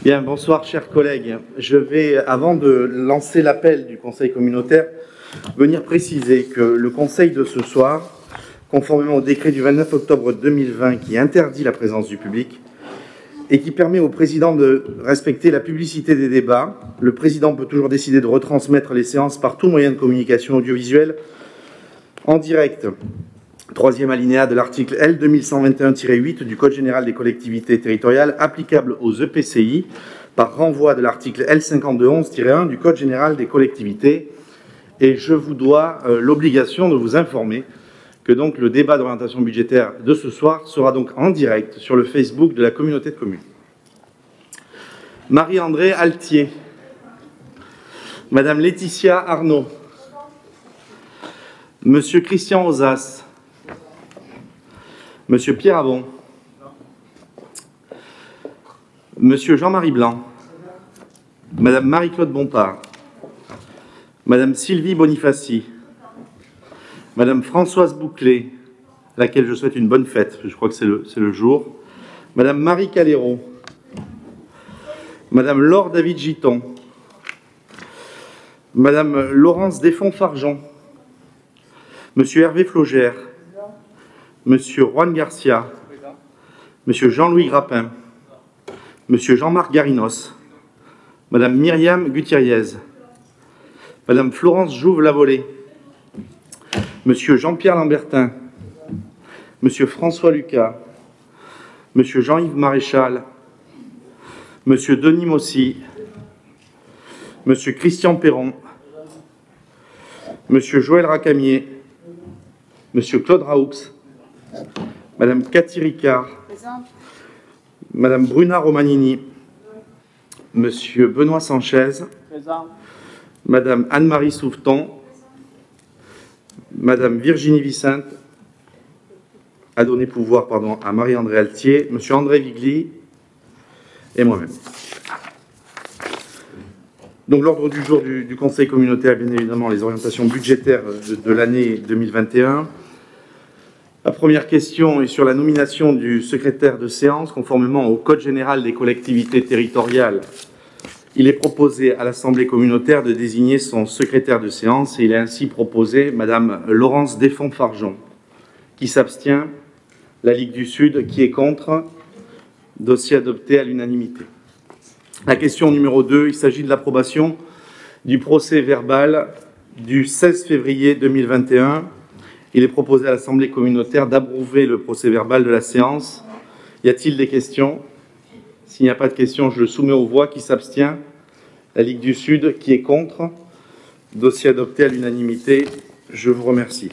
Bien, bonsoir chers collègues. Je vais, avant de lancer l'appel du Conseil communautaire, venir préciser que le Conseil de ce soir, conformément au décret du 29 octobre 2020 qui interdit la présence du public et qui permet au président de respecter la publicité des débats, le président peut toujours décider de retransmettre les séances par tout moyen de communication audiovisuelle en direct. Troisième alinéa de l'article L 2121-8 du Code général des collectivités territoriales applicable aux EPCI par renvoi de l'article L 5211-1 du Code général des collectivités. Et je vous dois l'obligation de vous informer que donc le débat d'orientation budgétaire de ce soir sera donc en direct sur le Facebook de la communauté de communes. Marie-André Altier, Madame Laetitia Arnaud, Monsieur Christian Ozas, Monsieur Pierre Avon, Monsieur Jean-Marie Blanc, Madame Marie-Claude Bompard, Madame Sylvie Bonifaci, Madame Françoise Bouclé, à laquelle je souhaite une bonne fête, je crois que c'est le jour, Madame Marie Calero, Madame Laure David Giton, Madame Laurence Desfonds-Fargeon, Monsieur Hervé Flogère, Monsieur Juan Garcia, Monsieur Jean-Louis Grappin, Monsieur Jean-Marc Garinos, Madame Myriam Gutierrez, Madame Florence Jouve-Lavolée, Monsieur Jean-Pierre Lambertin, Monsieur François Lucas, Monsieur Jean-Yves Maréchal, Monsieur Denis Mossy, Monsieur Christian Perron, Monsieur Joël Racamier, Monsieur Claude Raoux, Madame Cathy Ricard, présente. Madame Bruna Romanini, Monsieur Benoît Sanchez, présent. Madame Anne-Marie Souveton, Madame Virginie Vicente, a donné pouvoir à Marie-André Altier, Monsieur André Vigli et moi-même. Donc l'ordre du jour du Conseil communautaire, bien évidemment, les orientations budgétaires de l'année 2021. La première question est sur la nomination du secrétaire de séance. Conformément au Code général des collectivités territoriales, il est proposé à l'Assemblée communautaire de désigner son secrétaire de séance et il est ainsi proposé Madame Laurence Desfonds-Fargeon. Qui s'abstient? La Ligue du Sud. Qui est contre? Dossier adopté à l'unanimité. La question numéro 2, il s'agit de l'approbation du procès verbal du 16 février 2021. Il est proposé à l'Assemblée communautaire d'approuver le procès-verbal de la séance. Y a-t-il des questions? S'il n'y a pas de questions, je le soumets aux voix. Qui s'abstient? La Ligue du Sud. Qui est contre? Dossier adopté à l'unanimité. Je vous remercie.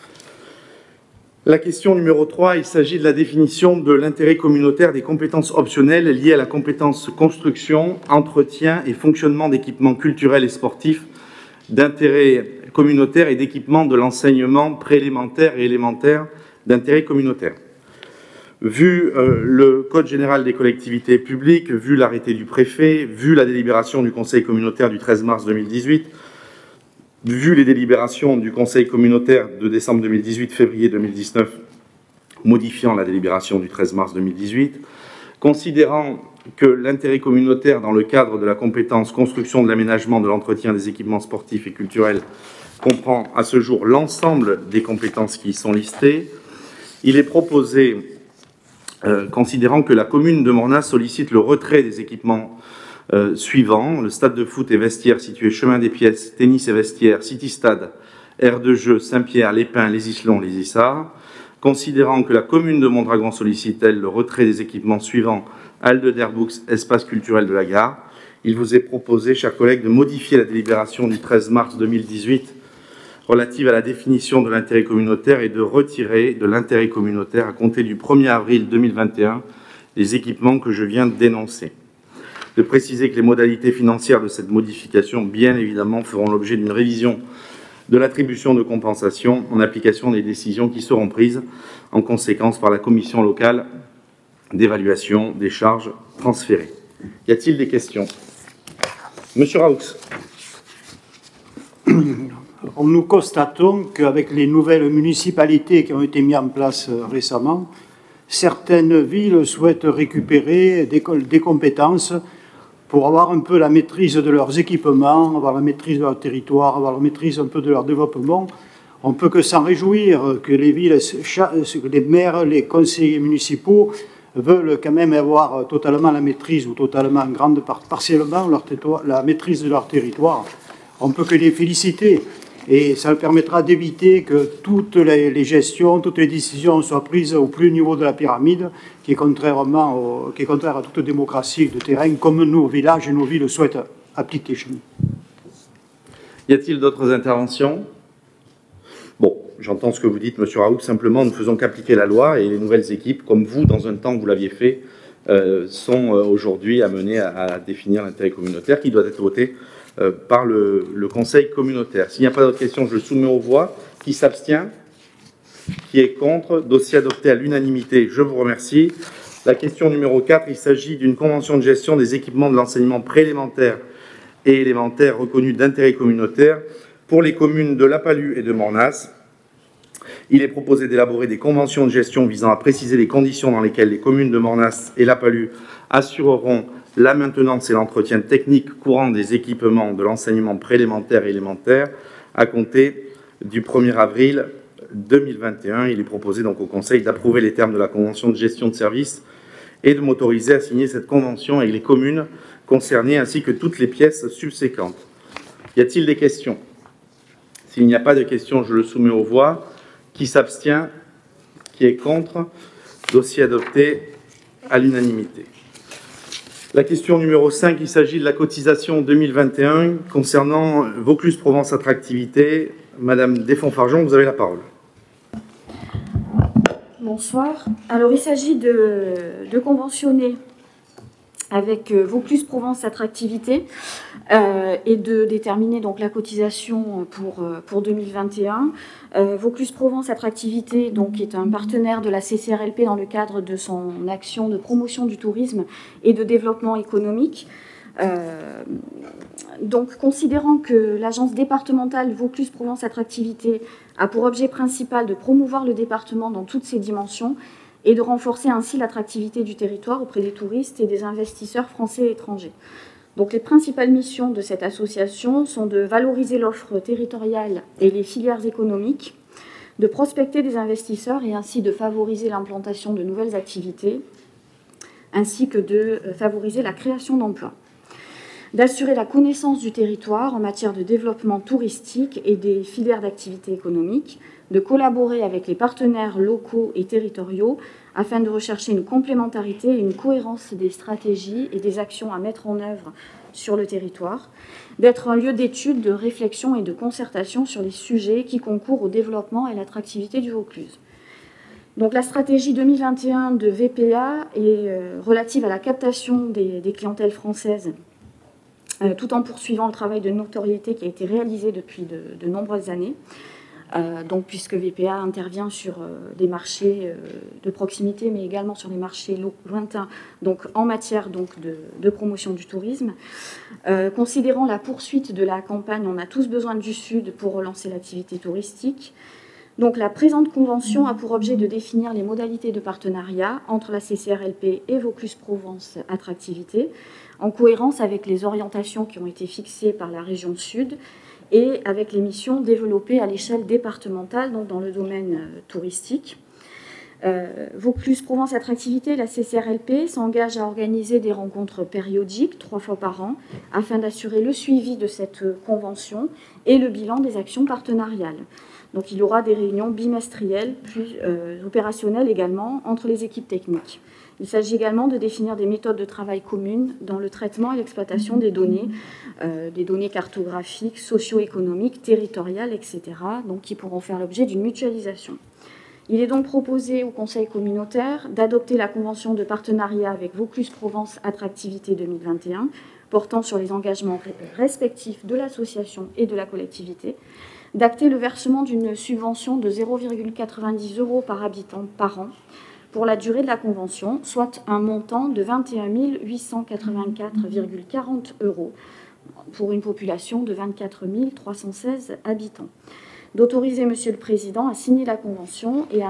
La question numéro 3, il s'agit de la définition de l'intérêt communautaire des compétences optionnelles liées à la compétence construction, entretien et fonctionnement d'équipements culturels et sportifs d'intérêt communautaire et d'équipement de l'enseignement préélémentaire et élémentaire d'intérêt communautaire. Vu le Code général des collectivités publiques, vu l'arrêté du préfet, vu la délibération du Conseil communautaire du 13 mars 2018, vu les délibérations du Conseil communautaire de décembre 2018, février 2019, modifiant la délibération du 13 mars 2018, considérant que l'intérêt communautaire dans le cadre de la compétence construction de l'aménagement, de l'entretien des équipements sportifs et culturels comprend à ce jour l'ensemble des compétences qui y sont listées, il est proposé, considérant que la commune de Mornas sollicite le retrait des équipements suivants, le stade de foot et vestiaires situé chemin des Pièces, tennis et vestiaires, City Stade, aire de jeu, Saint-Pierre, Les Pins, Les Islons, Les Issards, considérant que la commune de Mondragon sollicite, elle, le retrait des équipements suivants, Halle de Derbux, espace culturel de la gare, il vous est proposé, chers collègues, de modifier la délibération du 13 mars 2018 relative à la définition de l'intérêt communautaire et de retirer de l'intérêt communautaire à compter du 1er avril 2021 les équipements que je viens de dénoncer. De préciser que les modalités financières de cette modification, bien évidemment, feront l'objet d'une révision de l'attribution de compensation en application des décisions qui seront prises en conséquence par la commission locale d'évaluation des charges transférées. Y a-t-il des questions? Monsieur Raoux. Nous constatons qu'avec les nouvelles municipalités qui ont été mises en place récemment, certaines villes souhaitent récupérer des compétences pour avoir un peu la maîtrise de leurs équipements, avoir la maîtrise de leur territoire, avoir la maîtrise un peu de leur développement. On ne peut que s'en réjouir que les villes, les maires, les conseillers municipaux veulent quand même avoir totalement la maîtrise, ou totalement, en grande part, partiellement, la maîtrise de leur territoire. On ne peut que les féliciter. Et ça permettra d'éviter que toutes les gestions, toutes les décisions soient prises au plus haut niveau de la pyramide, qui est contraire à toute démocratie de terrain, comme nos villages et nos villes souhaitent appliquer chez nous. Y a-t-il d'autres interventions? Bon, j'entends ce que vous dites, Monsieur Raoult. Simplement, nous ne faisons qu'appliquer la loi, et les nouvelles équipes, comme vous, dans un temps, vous l'aviez fait, sont aujourd'hui amenées à définir l'intérêt communautaire qui doit être voté par le Conseil communautaire. S'il n'y a pas d'autres questions, je le soumets aux voix. Qui s'abstient? Qui est contre? Dossier adopté à l'unanimité. Je vous remercie. La question numéro 4, il s'agit d'une convention de gestion des équipements de l'enseignement préélémentaire et élémentaire reconnus d'intérêt communautaire pour les communes de La Palud et de Mornas. Il est proposé d'élaborer des conventions de gestion visant à préciser les conditions dans lesquelles les communes de Mornas et La Palud assureront la maintenance et l'entretien technique courant des équipements de l'enseignement préélémentaire et élémentaire à compter du 1er avril 2021. Il est proposé donc au Conseil d'approuver les termes de la convention de gestion de services et de m'autoriser à signer cette convention avec les communes concernées ainsi que toutes les pièces subséquentes. Y a-t-il des questions? S'il n'y a pas de questions, je le soumets aux voix. Qui s'abstient? Qui est contre? Dossier adopté à l'unanimité. La question numéro 5, il s'agit de la cotisation 2021 concernant Vaucluse Provence Attractivité. Madame Desfonds-Fargeon, vous avez la parole. Bonsoir. Alors, il s'agit de conventionner avec Vaucluse Provence Attractivité et de déterminer donc la cotisation pour 2021. Vaucluse Provence Attractivité donc, est un partenaire de la CCRLP dans le cadre de son action de promotion du tourisme et de développement économique. Donc, considérant que l'agence départementale Vaucluse Provence Attractivité a pour objet principal de promouvoir le département dans toutes ses dimensions et de renforcer ainsi l'attractivité du territoire auprès des touristes et des investisseurs français et étrangers. Donc, les principales missions de cette association sont de valoriser l'offre territoriale et les filières économiques, de prospecter des investisseurs et ainsi de favoriser l'implantation de nouvelles activités, ainsi que de favoriser la création d'emplois, d'assurer la connaissance du territoire en matière de développement touristique et des filières d'activité économique, de collaborer avec les partenaires locaux et territoriaux afin de rechercher une complémentarité et une cohérence des stratégies et des actions à mettre en œuvre sur le territoire, d'être un lieu d'étude, de réflexion et de concertation sur les sujets qui concourent au développement et à l'attractivité du Vaucluse. Donc, la stratégie 2021 de VPA est relative à la captation des clientèles françaises tout en poursuivant le travail de notoriété qui a été réalisé depuis de nombreuses années. Donc, puisque VPA intervient sur des marchés de proximité, mais également sur des marchés lointains, donc en matière donc, de promotion du tourisme. Considérant la poursuite de la campagne « On a tous besoin du Sud » pour relancer l'activité touristique. Donc, la présente convention a pour objet de définir les modalités de partenariat entre la CCRLP et Vaucluse Provence Attractivité, en cohérence avec les orientations qui ont été fixées par la région Sud et avec les missions développées à l'échelle départementale, donc dans le domaine touristique. Vaucluse Provence Attractivité, la CCRLP, s'engage à organiser des rencontres périodiques, 3 fois par an, afin d'assurer le suivi de cette convention et le bilan des actions partenariales. Donc il y aura des réunions bimestrielles, puis opérationnelles également, entre les équipes techniques. Il s'agit également de définir des méthodes de travail communes dans le traitement et l'exploitation des données cartographiques, socio-économiques, territoriales, etc., donc qui pourront faire l'objet d'une mutualisation. Il est donc proposé au Conseil communautaire d'adopter la convention de partenariat avec Vaucluse Provence Attractivité 2021, portant sur les engagements respectifs de l'association et de la collectivité, d'acter le versement d'une subvention de 0,90 € par habitant par an pour la durée de la convention, soit un montant de 21 884,40 € pour une population de 24 316 habitants. D'autoriser Monsieur le Président à signer la convention et à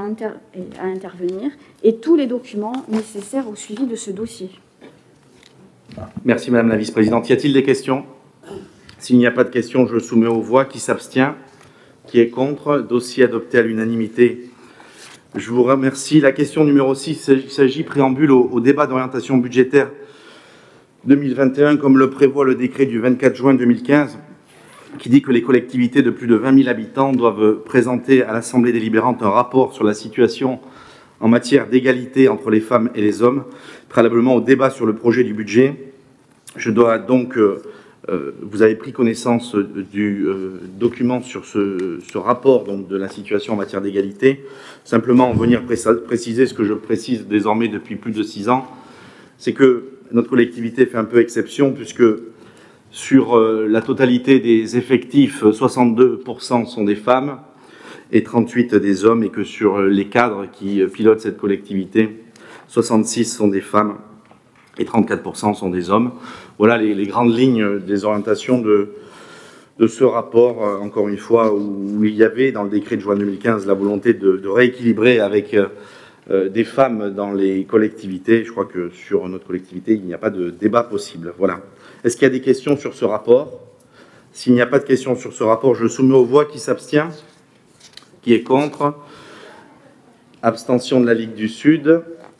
intervenir et tous les documents nécessaires au suivi de ce dossier. Merci Madame la Vice-Présidente. Y a-t-il des questions? S'il n'y a pas de questions, je soumets aux voix. Qui s'abstient? Qui est contre? Dossier adopté à l'unanimité. Je vous remercie. La question numéro 6, il s'agit préambule au débat d'orientation budgétaire 2021, comme le prévoit le décret du 24 juin 2015, qui dit que les collectivités de plus de 20 000 habitants doivent présenter à l'Assemblée délibérante un rapport sur la situation en matière d'égalité entre les femmes et les hommes, préalablement au débat sur le projet du budget. Je dois donc, vous avez pris connaissance du document sur ce rapport donc, de la situation en matière d'égalité. Simplement venir préciser ce que je précise désormais depuis plus de 6 ans, c'est que notre collectivité fait un peu exception puisque sur la totalité des effectifs, 62% sont des femmes et 38% des hommes, et que sur les cadres qui pilotent cette collectivité, 66% sont des femmes et 34% sont des hommes. Voilà les grandes lignes des orientations de ce rapport, encore une fois, où il y avait dans le décret de juin 2015 la volonté de rééquilibrer avec des femmes dans les collectivités. Je crois que sur notre collectivité, il n'y a pas de débat possible. Voilà. Est-ce qu'il y a des questions sur ce rapport? S'il n'y a pas de questions sur ce rapport, je soumets aux voix. Qui s'abstient? Qui est contre? Abstention de la Ligue du Sud.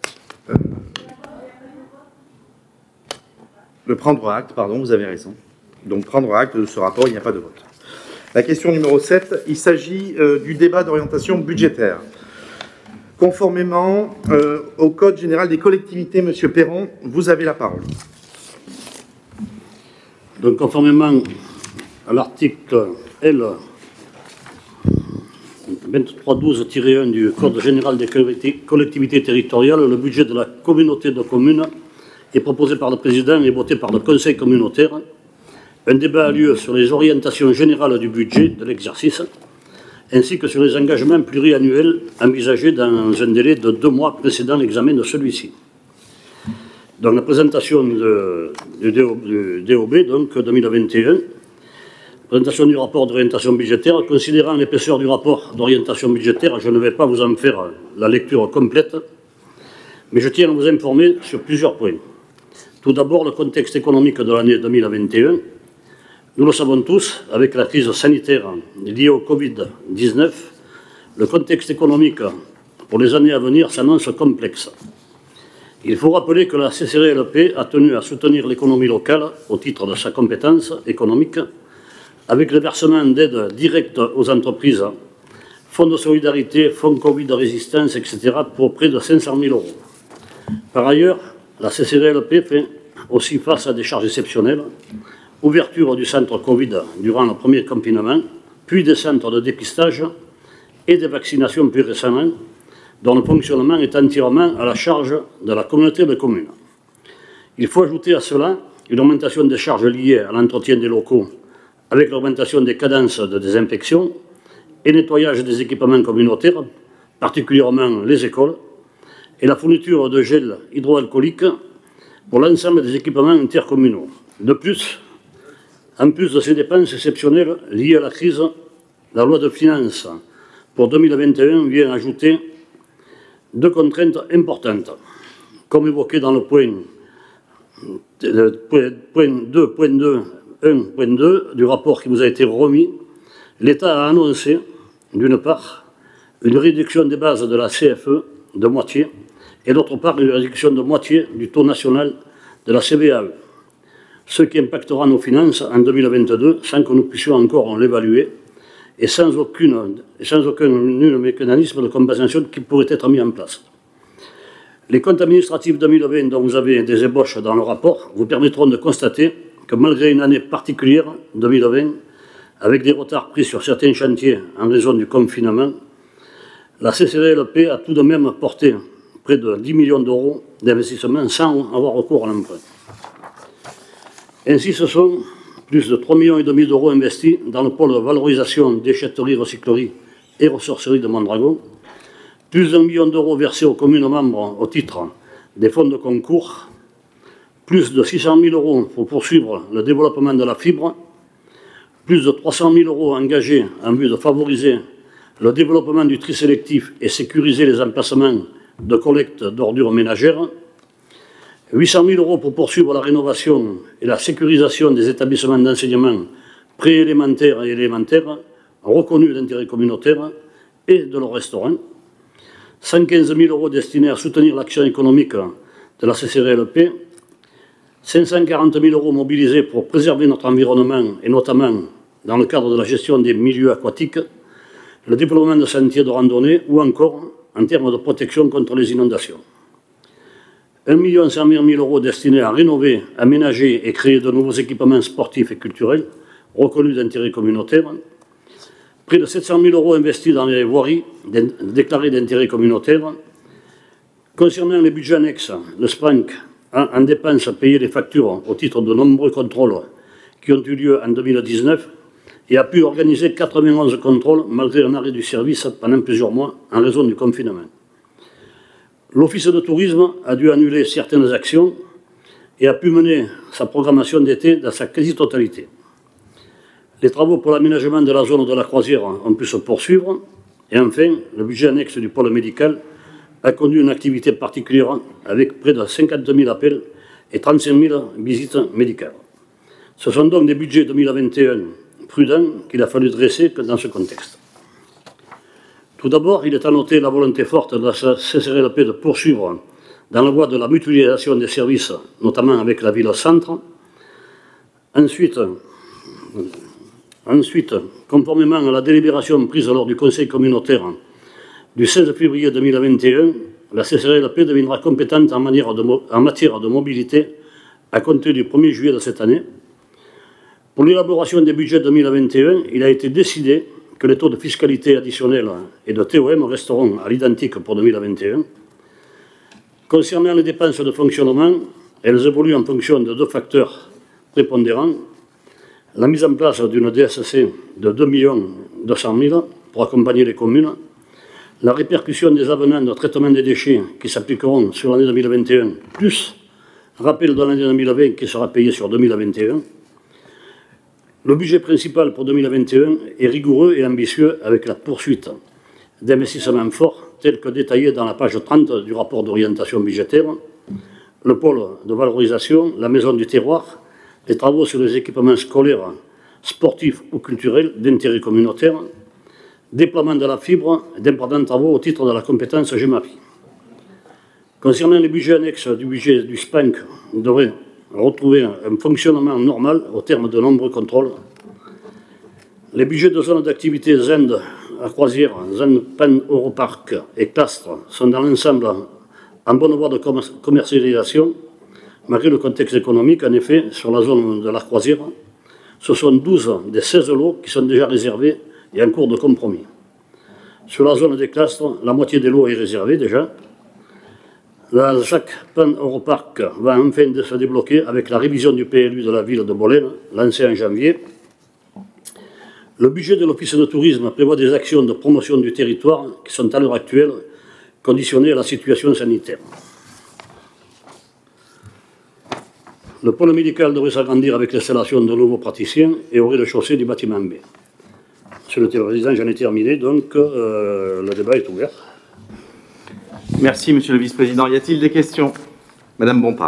Prendre acte, pardon, vous avez raison. Donc prendre acte de ce rapport, il n'y a pas de vote. La question numéro 7, il s'agit du débat d'orientation budgétaire. Conformément au Code général des collectivités, Monsieur Perron, vous avez la parole. Donc, conformément à l'article L. 2312-1 du Code général des collectivités territoriales, le budget de la communauté de communes est proposé par le président et voté par le conseil communautaire. Un débat a lieu sur les orientations générales du budget de l'exercice, ainsi que sur les engagements pluriannuels envisagés dans un délai de 2 mois précédant l'examen de celui-ci. Dans la présentation du DOB, donc 2021, présentation du rapport d'orientation budgétaire, considérant l'épaisseur du rapport d'orientation budgétaire, je ne vais pas vous en faire la lecture complète, mais je tiens à vous informer sur plusieurs points. Tout d'abord, le contexte économique de l'année 2021. Nous le savons tous, avec la crise sanitaire liée au Covid-19, le contexte économique pour les années à venir s'annonce complexe. Il faut rappeler que la CCRLP a tenu à soutenir l'économie locale au titre de sa compétence économique, avec le versement d'aides directes aux entreprises, fonds de solidarité, fonds Covid de résistance, etc., pour près de 500 000 €. Par ailleurs, la CCRLP fait aussi face à des charges exceptionnelles, ouverture du centre Covid durant le premier confinement, puis des centres de dépistage et des vaccinations plus récemment, dont le fonctionnement est entièrement à la charge de la communauté de communes. Il faut ajouter à cela une augmentation des charges liées à l'entretien des locaux, avec l'augmentation des cadences de désinfection et nettoyage des équipements communautaires, particulièrement les écoles, et la fourniture de gel hydroalcoolique pour l'ensemble des équipements intercommunaux. De plus, en plus de ces dépenses exceptionnelles liées à la crise, la loi de finances pour 2021 vient ajouter 2 contraintes importantes. Comme évoqué dans le point 2.1.2 du rapport qui vous a été remis, l'État a annoncé, d'une part, une réduction des bases de la CFE de moitié, et d'autre part, une réduction de moitié du taux national de la CVAE, ce qui impactera nos finances en 2022 sans que nous puissions encore l'évaluer et sans aucun mécanisme de compensation qui pourrait être mis en place. Les comptes administratifs 2020 dont vous avez des ébauches dans le rapport vous permettront de constater que malgré une année particulière, 2020, avec des retards pris sur certains chantiers en raison du confinement, la CCRLP a tout de même porté près de 10 millions € d'investissement sans avoir recours à l'emprunt. Ainsi, ce sont plus de 3,5 millions € investis dans le pôle de valorisation, déchetterie, recyclerie et ressourcerie de Mondragon, plus d'1 million € versés aux communes membres au titre des fonds de concours, plus de 600 000 € pour poursuivre le développement de la fibre, plus de 300 000 € engagés en vue de favoriser le développement du tri sélectif et sécuriser les emplacements de collecte d'ordures ménagères, 800 000 € pour poursuivre la rénovation et la sécurisation des établissements d'enseignement préélémentaires et élémentaires reconnus d'intérêt communautaire et de leurs restaurants. 115 000 € destinés à soutenir l'action économique de la CCRLP. 540 000 € mobilisés pour préserver notre environnement et notamment dans le cadre de la gestion des milieux aquatiques, le développement de sentiers de randonnée ou encore en termes de protection contre les inondations. 1 120 000 € destinés à rénover, aménager et créer de nouveaux équipements sportifs et culturels reconnus d'intérêt communautaire. Près de 700 000 € investis dans les voiries déclarées d'intérêt communautaire. Concernant les budgets annexes, le SPANC a en dépenses payé les factures au titre de nombreux contrôles qui ont eu lieu en 2019 et a pu organiser 91 contrôles malgré un arrêt du service pendant plusieurs mois en raison du confinement. L'Office de tourisme a dû annuler certaines actions et a pu mener sa programmation d'été dans sa quasi-totalité. Les travaux pour l'aménagement de la zone de la croisière ont pu se poursuivre. Et enfin, le budget annexe du pôle médical a conduit une activité particulière avec près de 50 000 appels et 35 000 visites médicales. Ce sont donc des budgets 2021 prudents qu'il a fallu dresser dans ce contexte. Tout d'abord, il est à noter la volonté forte de la CCRLP de poursuivre dans la voie de la mutualisation des services, notamment avec la ville-centre. Ensuite, conformément à la délibération prise lors du Conseil communautaire du 16 février 2021, la CCRLP deviendra compétente en matière de mobilité à compter du 1er juillet de cette année. Pour l'élaboration des budgets 2021, il a été décidé que les taux de fiscalité additionnelle et de TOM resteront à l'identique pour 2021. Concernant les dépenses de fonctionnement, elles évoluent en fonction de deux facteurs prépondérants. La mise en place d'une DSC de 2 200 000 pour accompagner les communes, la répercussion des avenants de traitement des déchets qui s'appliqueront sur l'année 2021, plus rappel de l'année 2020 qui sera payé sur 2021. Le budget principal pour 2021 est rigoureux et ambitieux avec la poursuite d'investissements forts tels que détaillés dans la page 30 du rapport d'orientation budgétaire, le pôle de valorisation, la maison du terroir, les travaux sur les équipements scolaires, sportifs ou culturels d'intérêt communautaire, déploiement de la fibre et d'importants travaux au titre de la compétence GEMAPI. Concernant les budgets annexes du budget du SPANC, on devrait retrouver un fonctionnement normal au terme de nombreux contrôles. Les budgets de zones d'activité ZEND à croisière, ZEND Pan Europark et Castres sont dans l'ensemble en bonne voie de commercialisation, malgré le contexte économique. En effet, sur la zone de la croisière, ce sont 12 des 16 lots qui sont déjà réservés et en cours de compromis. Sur la zone des Castres, la moitié des lots est réservée déjà. La ZAC Pan Europark va enfin se débloquer avec la révision du PLU de la ville de Bolène, lancée en janvier. Le budget de l'Office de tourisme prévoit des actions de promotion du territoire qui sont à l'heure actuelle conditionnées à la situation sanitaire. Le pôle médical devrait s'agrandir avec l'installation de nouveaux praticiens et au rez-de-chaussée du bâtiment B. Monsieur le Président, j'en ai terminé, donc le débat est ouvert. Merci, Monsieur le Vice-président. Y a-t-il des questions? Madame Bompard.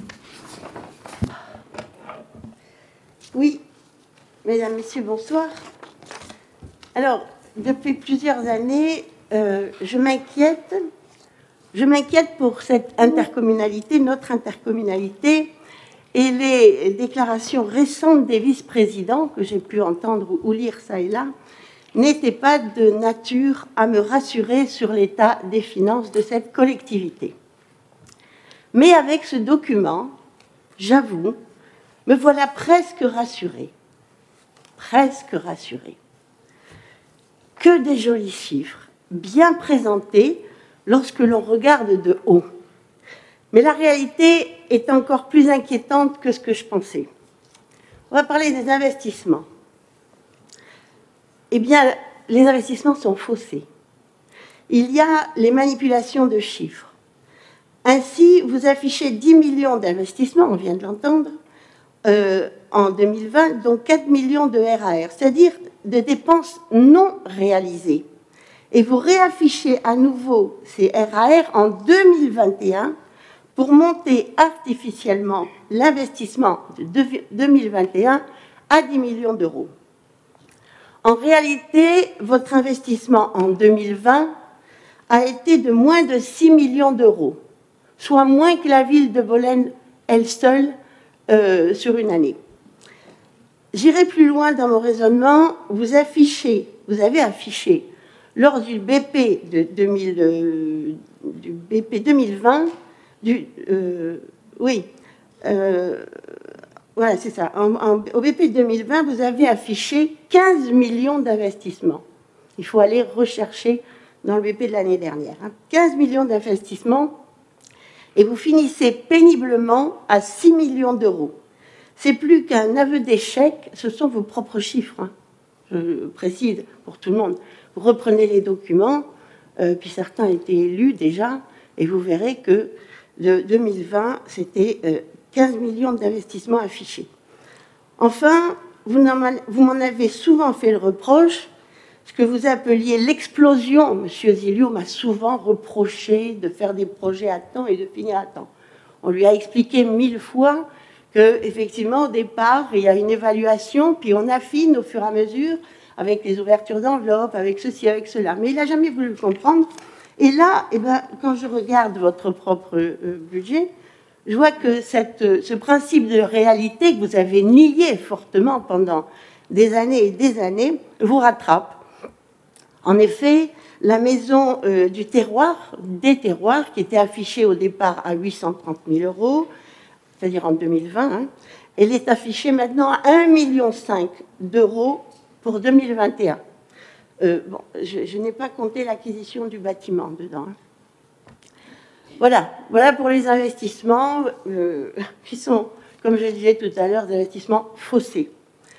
Oui, Mesdames, Messieurs, bonsoir. Alors, depuis plusieurs années, je m'inquiète pour cette intercommunalité, notre intercommunalité, et les déclarations récentes des vice-présidents que j'ai pu entendre ou lire ça et là n'étaient pas de nature à me rassurer sur l'état des finances de cette collectivité. Mais avec ce document, j'avoue, me voilà presque rassurée. Presque rassurée. Que des jolis chiffres, bien présentés lorsque l'on regarde de haut. Mais la réalité est encore plus inquiétante que ce que je pensais. On va parler des investissements. Eh bien, les investissements sont faussés. Il y a les manipulations de chiffres. Ainsi, vous affichez 10 millions d'investissements, on vient de l'entendre, en 2020, dont 4 millions de RAR, c'est-à-dire de dépenses non réalisées. Et vous réaffichez à nouveau ces RAR en 2021 pour monter artificiellement l'investissement de 2021 à 10 millions d'euros. En réalité, votre investissement en 2020 a été de moins de 6 millions d'euros, soit moins que la ville de Bolène, elle seule, sur une année. J'irai plus loin dans mon raisonnement. Vous avez affiché, lors du BP, du BP 2020, voilà, c'est ça. Au BP 2020, vous avez affiché 15 millions d'investissements. Il faut aller rechercher dans le BP de l'année dernière. 15 millions d'investissements, et vous finissez péniblement à 6 millions d'euros. C'est plus qu'un aveu d'échec, ce sont vos propres chiffres. Je précise pour tout le monde. Vous reprenez les documents, puis certains étaient lus déjà, et vous verrez que de 2020, c'était 15 millions d'investissements affichés. Enfin, vous m'en avez souvent fait le reproche, ce que vous appeliez l'explosion. Monsieur Zilliou m'a souvent reproché de faire des projets à temps et de finir à temps. On lui a expliqué 1000 fois qu'effectivement, au départ, il y a une évaluation, puis on affine au fur et à mesure, avec les ouvertures d'enveloppe, avec ceci, avec cela. Mais il n'a jamais voulu le comprendre. Et là, quand je regarde votre propre budget, je vois que ce principe de réalité que vous avez nié fortement pendant des années et des années vous rattrape. En effet, la maison des terroirs, qui était affichée au départ à 830 000 euros, c'est-à-dire en 2020, elle est affichée maintenant à 1,5 million d'euros pour 2021. Je n'ai pas compté l'acquisition du bâtiment dedans. Voilà pour les investissements qui sont, comme je le disais tout à l'heure, des investissements faussés.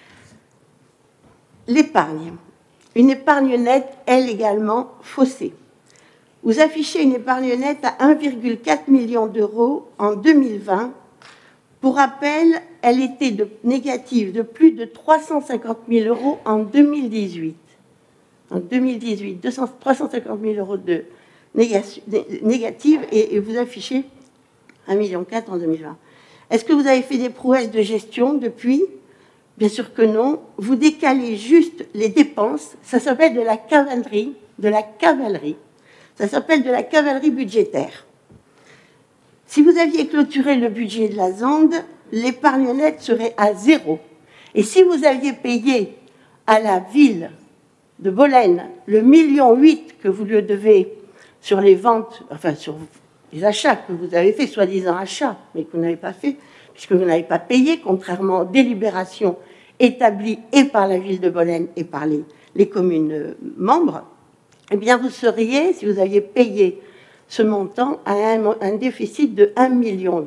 L'épargne. Une épargne nette, elle également faussée. Vous affichez une épargne nette à 1,4 million d'euros en 2020. Pour rappel, elle était négative de plus de 350 000 euros en 2018. En 2018, 350 000 euros de négative, et vous affichez 1,4 million en 2020. Est-ce que vous avez fait des prouesses de gestion depuis ? Bien sûr que non. Vous décalez juste les dépenses. Ça s'appelle de la cavalerie. Ça s'appelle de la cavalerie budgétaire. Si vous aviez clôturé le budget de la ZAND, l'épargne nette serait à 0. Et si vous aviez payé à la ville de Bolène le 1,8 million que vous lui devez sur les ventes, enfin sur les achats que vous avez fait, soi-disant achats, mais que vous n'avez pas fait, puisque vous n'avez pas payé, contrairement aux délibérations établies et par la ville de Bolène et par les communes membres, eh bien vous seriez, si vous aviez payé ce montant, à un déficit de 1,8 million.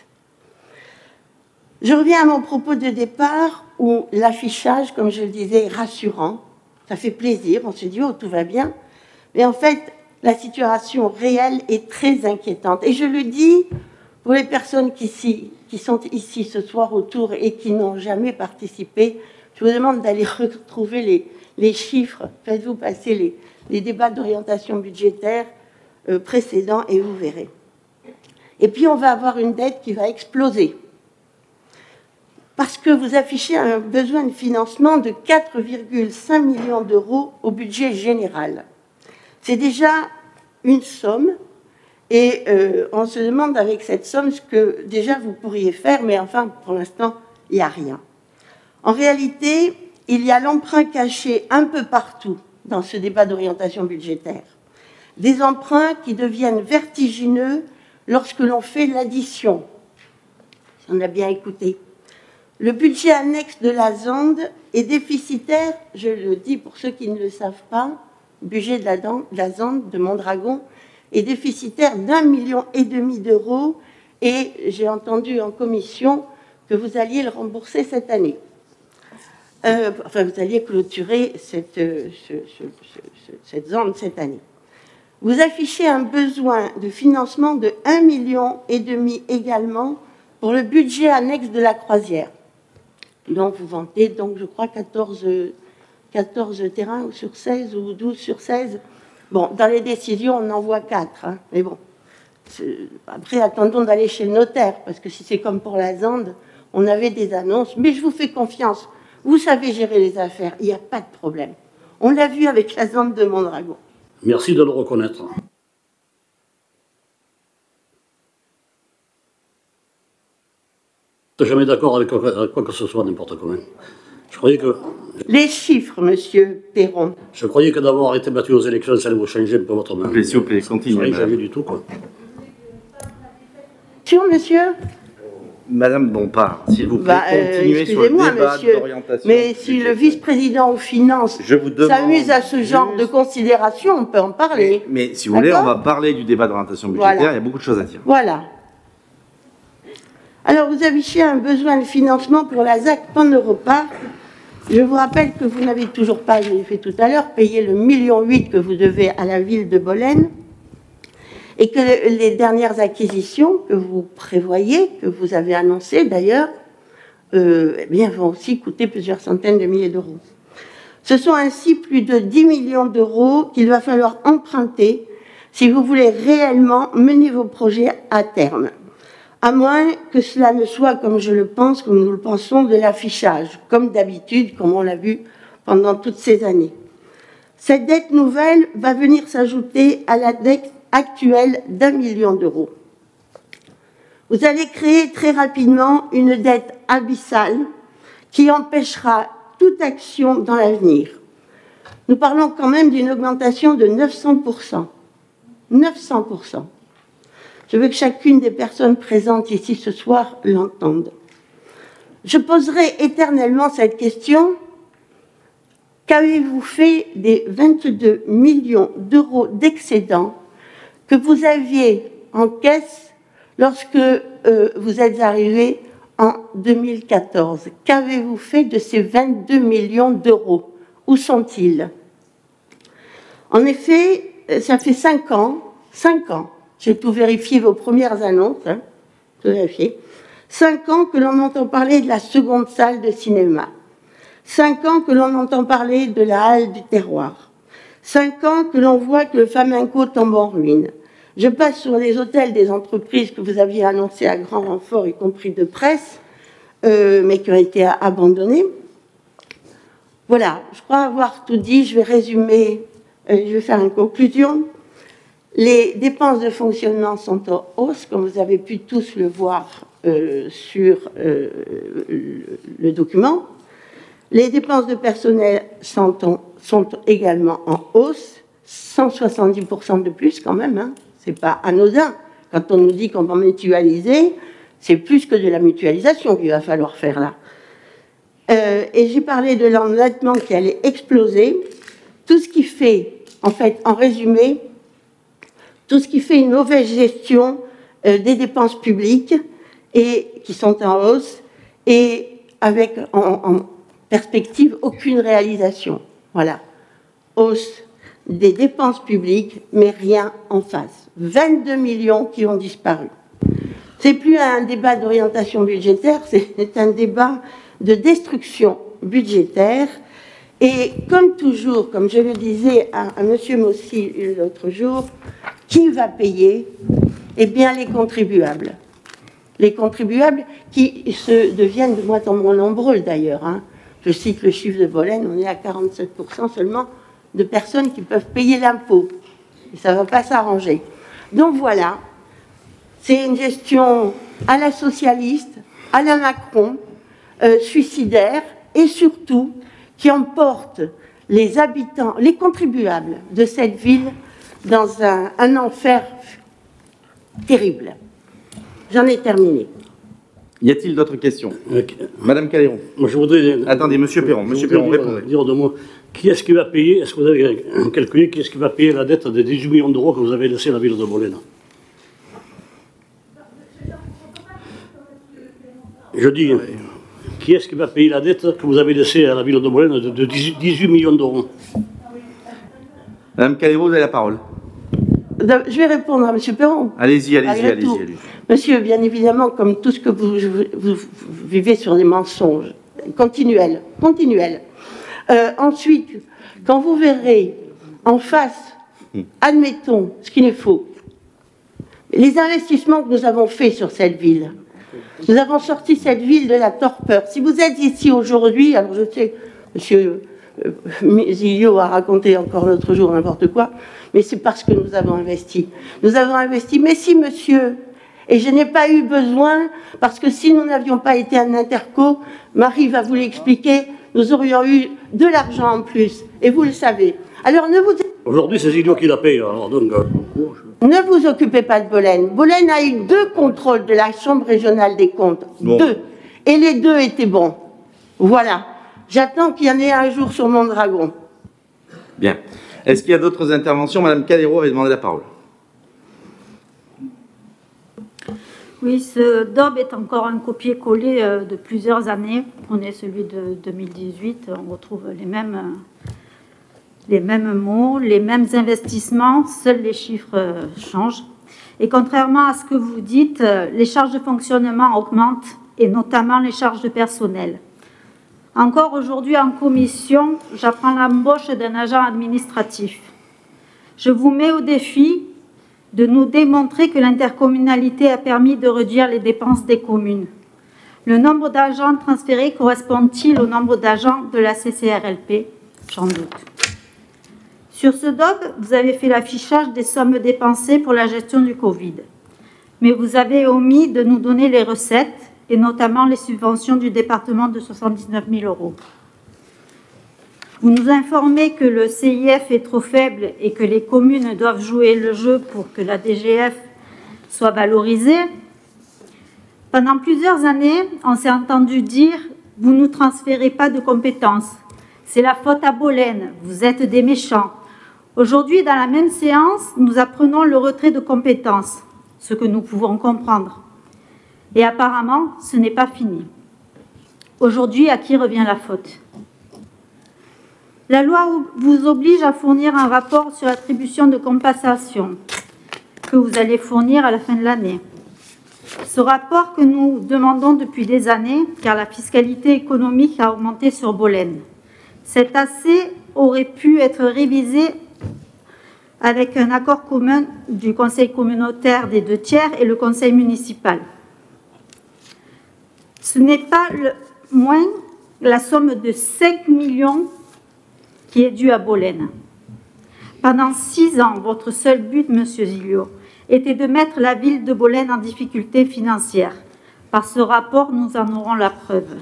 Je reviens à mon propos de départ, où l'affichage, comme je le disais, est rassurant. Ça fait plaisir, on se dit « oh, tout va bien ». Mais en fait, la situation réelle est très inquiétante. Et je le dis pour les personnes qui sont ici ce soir autour et qui n'ont jamais participé, je vous demande d'aller retrouver les chiffres. Faites-vous passer les débats d'orientation budgétaire précédents et vous verrez. Et puis, on va avoir une dette qui va exploser. Parce que vous affichez un besoin de financement de 4,5 millions d'euros au budget général. C'est déjà une somme, et on se demande avec cette somme ce que déjà vous pourriez faire, mais enfin, pour l'instant, il n'y a rien. En réalité, il y a l'emprunt caché un peu partout dans ce débat d'orientation budgétaire. Des emprunts qui deviennent vertigineux lorsque l'on fait l'addition. Si on a bien écouté. Le budget annexe de la ZAND est déficitaire, je le dis pour ceux qui ne le savent pas, le budget de la ZAND de Mondragon est déficitaire d'1,5 million d'euros, et j'ai entendu en commission que vous alliez le rembourser cette année. Vous alliez clôturer cette ZAND cette année. Vous affichez un besoin de financement de 1,5 million également pour le budget annexe de la croisière. Donc, vous vantez, je crois, 14 terrains sur 16 ou 12 sur 16. Bon, dans les décisions, on en voit 4. Mais bon, Après, attendons d'aller chez le notaire, parce que si c'est comme pour la ZAND, on avait des annonces. Mais je vous fais confiance. Vous savez gérer les affaires. Il n'y a pas de problème. On l'a vu avec la ZAND de Mondragon. Merci de le reconnaître. Je ne suis jamais d'accord avec quoi que ce soit, n'importe comment. Je croyais que... Les chiffres, monsieur Perron. Je croyais que d'avoir été battu aux élections, ça allait vous changer un peu votre main. S'il vous plaît, continuez. Je jamais du tout, quoi. Monsieur Madame Bompard, s'il vous plaît, continuez sur le débat d'orientation. Mais si le vice-président aux finances s'amuse à ce genre de considération, on peut en parler. Mais si vous voulez, on va parler du débat d'orientation budgétaire, il y a beaucoup de choses à dire. Voilà. Alors, vous affichez un besoin de financement pour la ZAC Pan-Europa. Je vous rappelle que vous n'avez toujours pas, je l'ai fait tout à l'heure, payé le 1,8 million que vous devez à la ville de Bolène, et que les dernières acquisitions que vous prévoyez, que vous avez annoncées d'ailleurs, eh bien, vont aussi coûter plusieurs centaines de milliers d'euros. Ce sont ainsi plus de 10 millions d'euros qu'il va falloir emprunter si vous voulez réellement mener vos projets à terme. À moins que cela ne soit, comme je le pense, comme nous le pensons, de l'affichage, comme d'habitude, comme on l'a vu pendant toutes ces années. Cette dette nouvelle va venir s'ajouter à la dette actuelle d'1 million d'euros. Vous allez créer très rapidement une dette abyssale qui empêchera toute action dans l'avenir. Nous parlons quand même d'une augmentation de 900%. 900%. Je veux que chacune des personnes présentes ici ce soir l'entende. Je poserai éternellement cette question. Qu'avez-vous fait des 22 millions d'euros d'excédent que vous aviez en caisse lorsque vous êtes arrivé en 2014? Qu'avez-vous fait de ces 22 millions d'euros? Où sont-ils? En effet, ça fait 5 ans, j'ai tout vérifié vos premières annonces, tout vérifié. 5 ans que l'on entend parler de la seconde salle de cinéma. 5 ans que l'on entend parler de la halle du terroir. 5 ans que l'on voit que le flamenco tombe en ruine. Je passe sur les hôtels des entreprises que vous aviez annoncés à grand renfort, y compris de presse, mais qui ont été abandonnés. Voilà, je crois avoir tout dit. Je vais résumer, je vais faire une conclusion. Les dépenses de fonctionnement sont en hausse, comme vous avez pu tous le voir sur le document. Les dépenses de personnel sont également en hausse, 170% de plus quand même, hein. C'est pas anodin. Quand on nous dit qu'on va mutualiser, c'est plus que de la mutualisation qu'il va falloir faire là. Et j'ai parlé de l'endettement qui allait exploser. Tout ce qui fait, en fait, en résumé, tout ce qui fait une mauvaise gestion des dépenses publiques et qui sont en hausse et avec en perspective aucune réalisation. Voilà. Hausse des dépenses publiques, mais rien en face. 22 millions qui ont disparu. C'est plus un débat d'orientation budgétaire, c'est un débat de destruction budgétaire. Et comme toujours, comme je le disais à M. Mossy l'autre jour, qui va payer? Eh bien, les contribuables. Les contribuables qui se deviennent de moins en moins nombreux d'ailleurs. Hein. Je cite le chiffre de Bolène, on est à 47% seulement de personnes qui peuvent payer l'impôt. Et ça ne va pas s'arranger. Donc voilà, c'est une gestion à la socialiste, à la Macron, suicidaire, et surtout qui emporte les habitants, les contribuables de cette ville dans un enfer terrible. J'en ai terminé. Y a-t-il d'autres questions? Madame Caléron. Moi, je voudrais... Attendez, Monsieur Perron, répondez. Dire de moi, qui est-ce qui va payer, est-ce que vous avez calculé, qui est-ce qui va payer la dette de 18 millions d'euros que vous avez laissé à la ville de Bolène? Je dis, qui est-ce qui va payer la dette que vous avez laissée à la ville de Bolène de 18 millions d'euros? Madame Caléron, vous avez la parole. Je vais répondre à M. Perron. Allez-y. Monsieur, bien évidemment, comme tout ce que vous vivez sur des mensonges continuels. Ensuite, quand vous verrez en face, admettons, ce qu'il est faux, Les investissements que nous avons faits sur cette ville, nous avons sorti cette ville de la torpeur. Si vous êtes ici aujourd'hui, alors je sais, monsieur Zilio a raconté encore l'autre jour n'importe quoi, mais c'est parce que nous avons investi. Nous avons investi, mais si monsieur, et je n'ai pas eu besoin, parce que si nous n'avions pas été un interco, Marie va vous l'expliquer, nous aurions eu de l'argent en plus, et vous le savez. Alors ne vous... Aujourd'hui, c'est Zilio qui la paye, alors donc... Ne vous occupez pas de Bolène. Bolène a eu 2 contrôles de la Chambre régionale des comptes. Bon. 2. Et les 2 étaient bons. Voilà. J'attends qu'il y en ait un jour sur mon dragon. Bien. Est-ce qu'il y a d'autres interventions? Madame Calero avait demandé la parole. Oui, ce DOB est encore un copier-coller de plusieurs années. On est celui de 2018, on retrouve les mêmes mots, les mêmes investissements, seuls les chiffres changent. Et contrairement à ce que vous dites, les charges de fonctionnement augmentent, et notamment les charges de personnel. Encore aujourd'hui en commission, j'apprends l'embauche d'un agent administratif. Je vous mets au défi de nous démontrer que l'intercommunalité a permis de réduire les dépenses des communes. Le nombre d'agents transférés correspond-il au nombre d'agents de la CCRLP? J'en doute. Sur ce DOB, vous avez fait l'affichage des sommes dépensées pour la gestion du Covid. Mais vous avez omis de nous donner les recettes, et notamment les subventions du département de 79 000 €. Vous nous informez que le CIF est trop faible et que les communes doivent jouer le jeu pour que la DGF soit valorisée. Pendant plusieurs années, on s'est entendu dire « vous ne nous transférez pas de compétences, c'est la faute à Bolène, vous êtes des méchants ». Aujourd'hui, dans la même séance, nous apprenons le retrait de compétences, ce que nous pouvons comprendre. Et apparemment, ce n'est pas fini. Aujourd'hui, à qui revient la faute? La loi vous oblige à fournir un rapport sur l'attribution de compensation que vous allez fournir à la fin de l'année. Ce rapport que nous demandons depuis des années, car la fiscalité économique a augmenté sur Bolène. Cet AC aurait pu être révisé avec un accord commun du conseil communautaire des 2/3 et le conseil municipal. Ce n'est pas moins la somme de 5 millions qui est due à Bolène. Pendant 6 ans, votre seul but, Monsieur Zilio, était de mettre la ville de Bolène en difficulté financière. Par ce rapport, nous en aurons la preuve.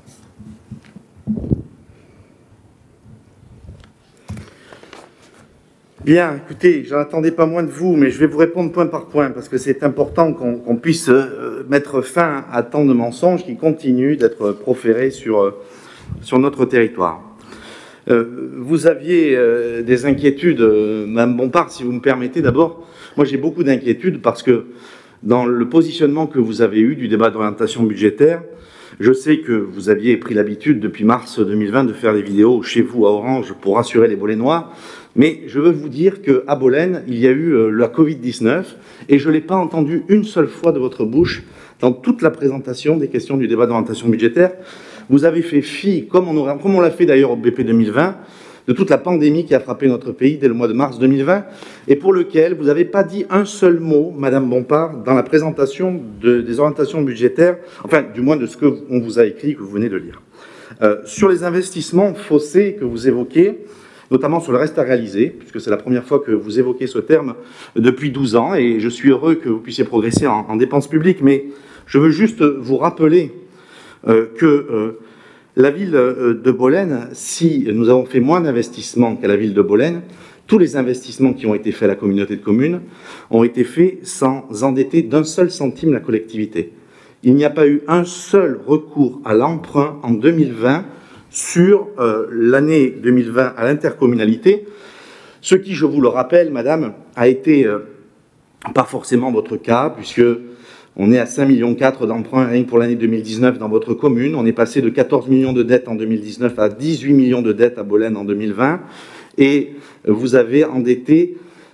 Bien, écoutez, j'en attendais pas moins de vous, mais je vais vous répondre point par point, parce que c'est important qu'on puisse mettre fin à tant de mensonges qui continuent d'être proférés sur notre territoire. Vous aviez des inquiétudes, Mme Bompard, si vous me permettez d'abord. Moi, j'ai beaucoup d'inquiétudes parce que dans le positionnement que vous avez eu du débat d'orientation budgétaire, je sais que vous aviez pris l'habitude depuis mars 2020 de faire des vidéos chez vous à Orange pour rassurer les Bolénois. Mais je veux vous dire qu'à Bolène, il y a eu la Covid-19 et je ne l'ai pas entendu une seule fois de votre bouche dans toute la présentation des questions du débat d'orientation budgétaire. Vous avez fait fi, comme on l'a fait d'ailleurs au BP 2020, de toute la pandémie qui a frappé notre pays dès le mois de mars 2020 et pour lequel vous n'avez pas dit un seul mot, Madame Bompard, dans la présentation des orientations budgétaires, enfin du moins de ce qu'on vous a écrit, que vous venez de lire. Sur les investissements faussés que vous évoquez, notamment sur le reste à réaliser, puisque c'est la première fois que vous évoquez ce terme depuis 12 ans, et je suis heureux que vous puissiez progresser en dépenses publiques, mais je veux juste vous rappeler que la ville de Bolène, si nous avons fait moins d'investissements qu'à la ville de Bolène, tous les investissements qui ont été faits à la communauté de communes ont été faits sans endetter d'un seul centime la collectivité. Il n'y a pas eu un seul recours à l'emprunt en 2020 sur l'année 2020 à l'intercommunalité, ce qui, je vous le rappelle, madame, a été pas forcément votre cas, puisque on est à 5,4 millions d'emprunts rien que pour l'année 2019 dans votre commune. On est passé de 14 millions de dettes en 2019 à 18 millions de dettes à Bolène en 2020. Et vous avez endetté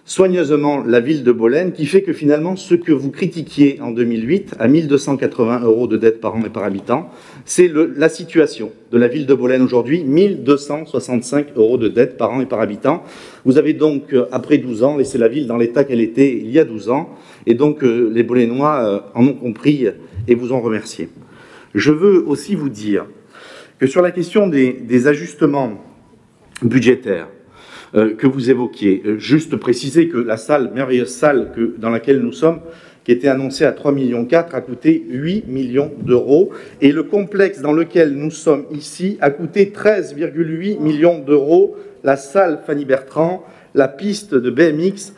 soigneusement la ville de Bolène, qui fait que finalement, ce que vous critiquiez en 2008, à 1 280 € de dette par an et par habitant, c'est la situation de la ville de Bolène aujourd'hui, 1 265 € de dette par an et par habitant. Vous avez donc, après 12 ans, laissé la ville dans l'état qu'elle était il y a 12 ans, et donc les Bolénois en ont compris et vous ont remercié. Je veux aussi vous dire que sur la question des ajustements budgétaires, que vous évoquiez. Juste préciser que la salle, merveilleuse salle dans laquelle nous sommes, qui était annoncée à 3,4 millions, a coûté 8 millions d'euros. Et le complexe dans lequel nous sommes ici a coûté 13,8 millions d'euros. La salle Fanny Bertrand, la piste de BMX,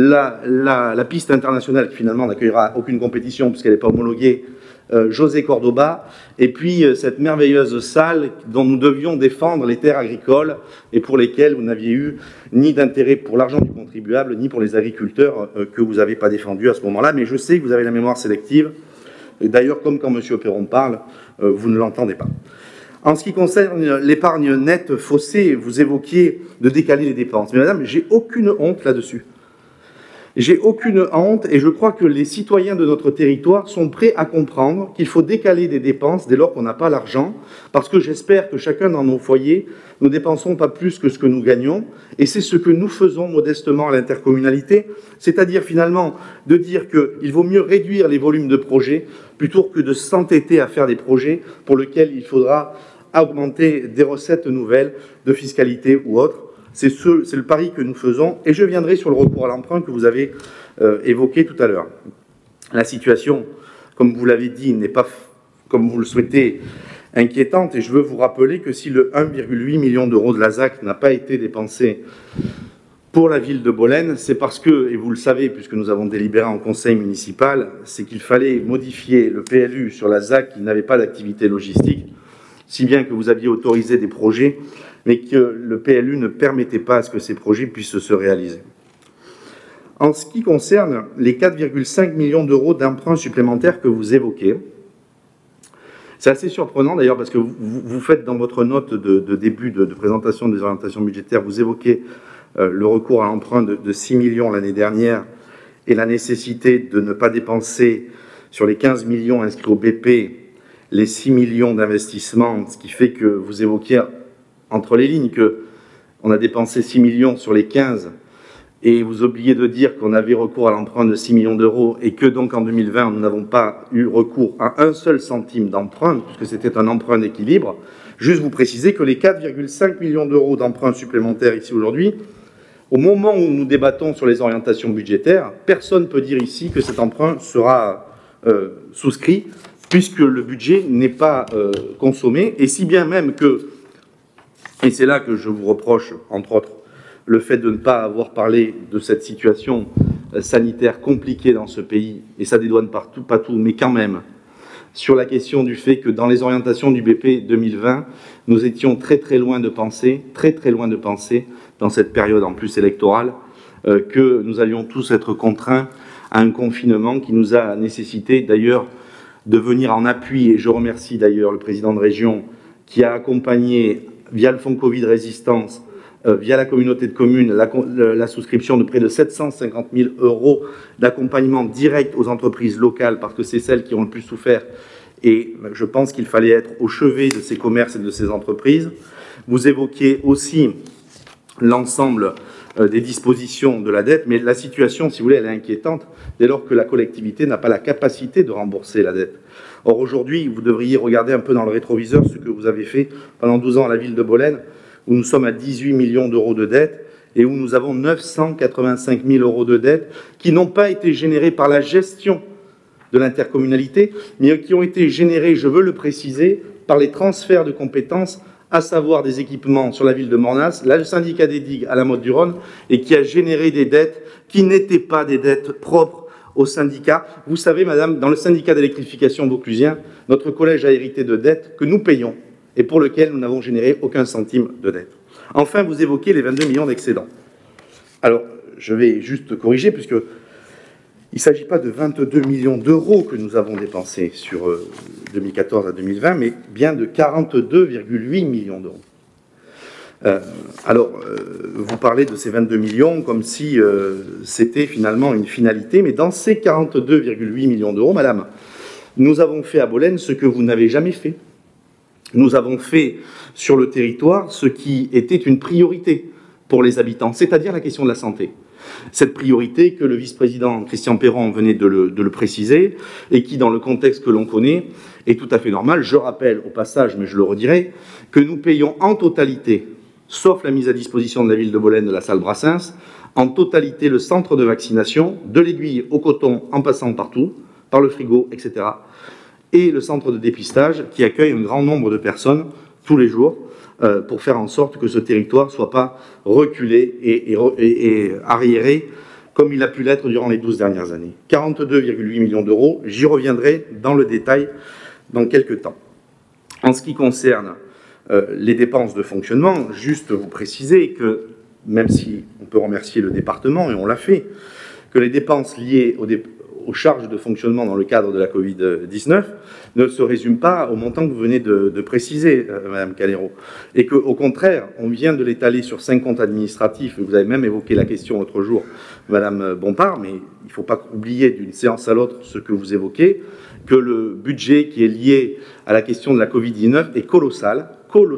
la piste internationale qui finalement n'accueillera aucune compétition puisqu'elle n'est pas homologuée, José Cordoba, et puis cette merveilleuse salle dont nous devions défendre les terres agricoles et pour lesquelles vous n'aviez eu ni d'intérêt pour l'argent du contribuable, ni pour les agriculteurs que vous n'avez pas défendus à ce moment-là. Mais je sais que vous avez la mémoire sélective, et d'ailleurs, comme quand M. Perron parle, vous ne l'entendez pas. En ce qui concerne l'épargne nette faussée, vous évoquiez de décaler les dépenses. Mais madame, j'ai aucune honte là-dessus. J'ai aucune honte et je crois que les citoyens de notre territoire sont prêts à comprendre qu'il faut décaler des dépenses dès lors qu'on n'a pas l'argent, parce que j'espère que chacun dans nos foyers, nous ne dépensons pas plus que ce que nous gagnons, et c'est ce que nous faisons modestement à l'intercommunalité, c'est-à-dire finalement de dire qu'il vaut mieux réduire les volumes de projets plutôt que de s'entêter à faire des projets pour lesquels il faudra augmenter des recettes nouvelles de fiscalité ou autres. C'est le pari que nous faisons, et je viendrai sur le recours à l'emprunt que vous avez évoqué tout à l'heure. La situation, comme vous l'avez dit, n'est pas, comme vous le souhaitez, inquiétante, et je veux vous rappeler que si le 1,8 million d'euros de la ZAC n'a pas été dépensé pour la ville de Bolène, c'est parce que, et vous le savez, puisque nous avons délibéré en conseil municipal, c'est qu'il fallait modifier le PLU sur la ZAC qui n'avait pas d'activité logistique, si bien que vous aviez autorisé des projets, mais que le PLU ne permettait pas à ce que ces projets puissent se réaliser. En ce qui concerne les 4,5 millions d'euros d'emprunts supplémentaires que vous évoquez, c'est assez surprenant d'ailleurs parce que vous faites dans votre note de début de présentation des orientations budgétaires, vous évoquez le recours à l'emprunt de 6 millions l'année dernière et la nécessité de ne pas dépenser sur les 15 millions inscrits au BP les 6 millions d'investissements, ce qui fait que vous évoquiez entre les lignes qu'on a dépensé 6 millions sur les 15 et vous oubliez de dire qu'on avait recours à l'emprunt de 6 millions d'euros et que donc en 2020 nous n'avons pas eu recours à un seul centime d'emprunt puisque c'était un emprunt d'équilibre. Juste vous préciser que les 4,5 millions d'euros d'emprunts supplémentaires ici aujourd'hui, au moment où nous débattons sur les orientations budgétaires, personne ne peut dire ici que cet emprunt sera souscrit puisque le budget n'est pas consommé et si bien même que, et c'est là que je vous reproche, entre autres, le fait de ne pas avoir parlé de cette situation sanitaire compliquée dans ce pays, et ça dédouane partout, pas tout, mais quand même, sur la question du fait que dans les orientations du BP 2020, nous étions très loin de penser, dans cette période en plus électorale, que nous allions tous être contraints à un confinement qui nous a nécessité d'ailleurs de venir en appui, et je remercie d'ailleurs le président de région qui a accompagné via le fonds Covid Résistance, via la communauté de communes, la souscription de près de 750 000 € d'accompagnement direct aux entreprises locales, parce que c'est celles qui ont le plus souffert, et je pense qu'il fallait être au chevet de ces commerces et de ces entreprises. Vous évoquiez aussi l'ensemble des dispositions de la dette, mais la situation, si vous voulez, elle est inquiétante, dès lors que la collectivité n'a pas la capacité de rembourser la dette. Or, aujourd'hui, vous devriez regarder un peu dans le rétroviseur ce que vous avez fait pendant 12 ans à la ville de Bolène, où nous sommes à 18 millions d'euros de dette et où nous avons 985 000 € de dette qui n'ont pas été générés par la gestion de l'intercommunalité, mais qui ont été générés, je veux le préciser, par les transferts de compétences, à savoir des équipements sur la ville de Mornas, le syndicat des digues à la Motte-du-Rhône, et qui a généré des dettes qui n'étaient pas des dettes propres au syndicat. Vous savez, madame, dans le syndicat d'électrification vauclusien, notre collège a hérité de dettes que nous payons et pour lequel nous n'avons généré aucun centime de dette. Enfin, vous évoquez les 22 millions d'excédents. Alors, je vais juste corriger, puisque il ne s'agit pas de 22 millions d'euros que nous avons dépensés sur 2014 à 2020, mais bien de 42,8 millions d'euros. Vous parlez de ces 22 millions comme si c'était finalement une finalité, mais dans ces 42,8 millions d'euros, madame, nous avons fait à Bolène ce que vous n'avez jamais fait. Nous avons fait sur le territoire ce qui était une priorité pour les habitants, c'est-à-dire la question de la santé. Cette priorité que le vice-président Christian Perron venait de le préciser et qui, dans le contexte que l'on connaît, est tout à fait normal. Je rappelle au passage, mais je le redirai, que nous payons en totalité, sauf la mise à disposition de la ville de Bolène de la salle Brassens, en totalité le centre de vaccination, de l'Aiguille au Coton en passant partout, par le frigo, etc. Et le centre de dépistage qui accueille un grand nombre de personnes tous les jours pour faire en sorte que ce territoire ne soit pas reculé et arriéré comme il a pu l'être durant les 12 dernières années. 42,8 millions d'euros, j'y reviendrai dans le détail dans quelques temps. En ce qui concerne les dépenses de fonctionnement, juste vous préciser que, même si on peut remercier le département, et on l'a fait, que les dépenses liées aux charges de fonctionnement dans le cadre de la Covid-19 ne se résument pas au montant que vous venez de préciser, Madame Calero, et qu'au contraire, on vient de l'étaler sur 5 comptes administratifs. Vous avez même évoqué la question l'autre jour, Madame Bompard, mais il ne faut pas oublier d'une séance à l'autre ce que vous évoquez, que le budget qui est lié à la question de la Covid-19 est colossal,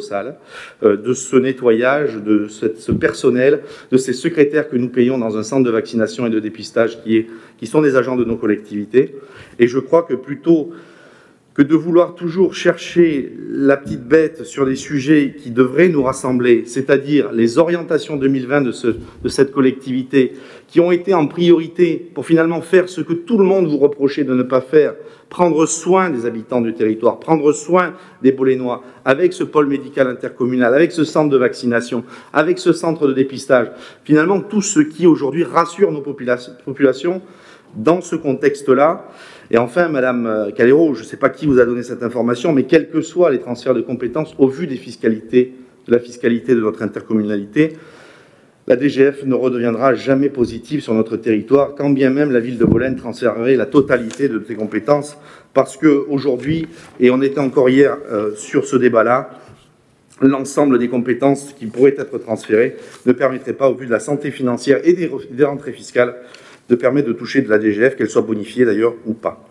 de ce nettoyage, de ce personnel, de ces secrétaires que nous payons dans un centre de vaccination et de dépistage qui sont des agents de nos collectivités. Et je crois que plutôt que de vouloir toujours chercher la petite bête sur des sujets qui devraient nous rassembler, c'est-à-dire les orientations 2020 de cette collectivité, qui ont été en priorité pour finalement faire ce que tout le monde vous reprochait de ne pas faire, prendre soin des habitants du territoire, prendre soin des Bolénois, avec ce pôle médical intercommunal, avec ce centre de vaccination, avec ce centre de dépistage, finalement tout ce qui aujourd'hui rassure nos populations dans ce contexte-là. Et enfin, Madame Calero, je ne sais pas qui vous a donné cette information, mais quels que soient les transferts de compétences, au vu de la fiscalité de notre intercommunalité, la DGF ne redeviendra jamais positive sur notre territoire, quand bien même la ville de Bolène transférerait la totalité de ses compétences, parce qu'aujourd'hui, et on était encore hier sur ce débat-là, l'ensemble des compétences qui pourraient être transférées ne permettrait pas, au vu de la santé financière et des rentrées fiscales, de permettre de toucher de la DGF, qu'elle soit bonifiée d'ailleurs ou pas.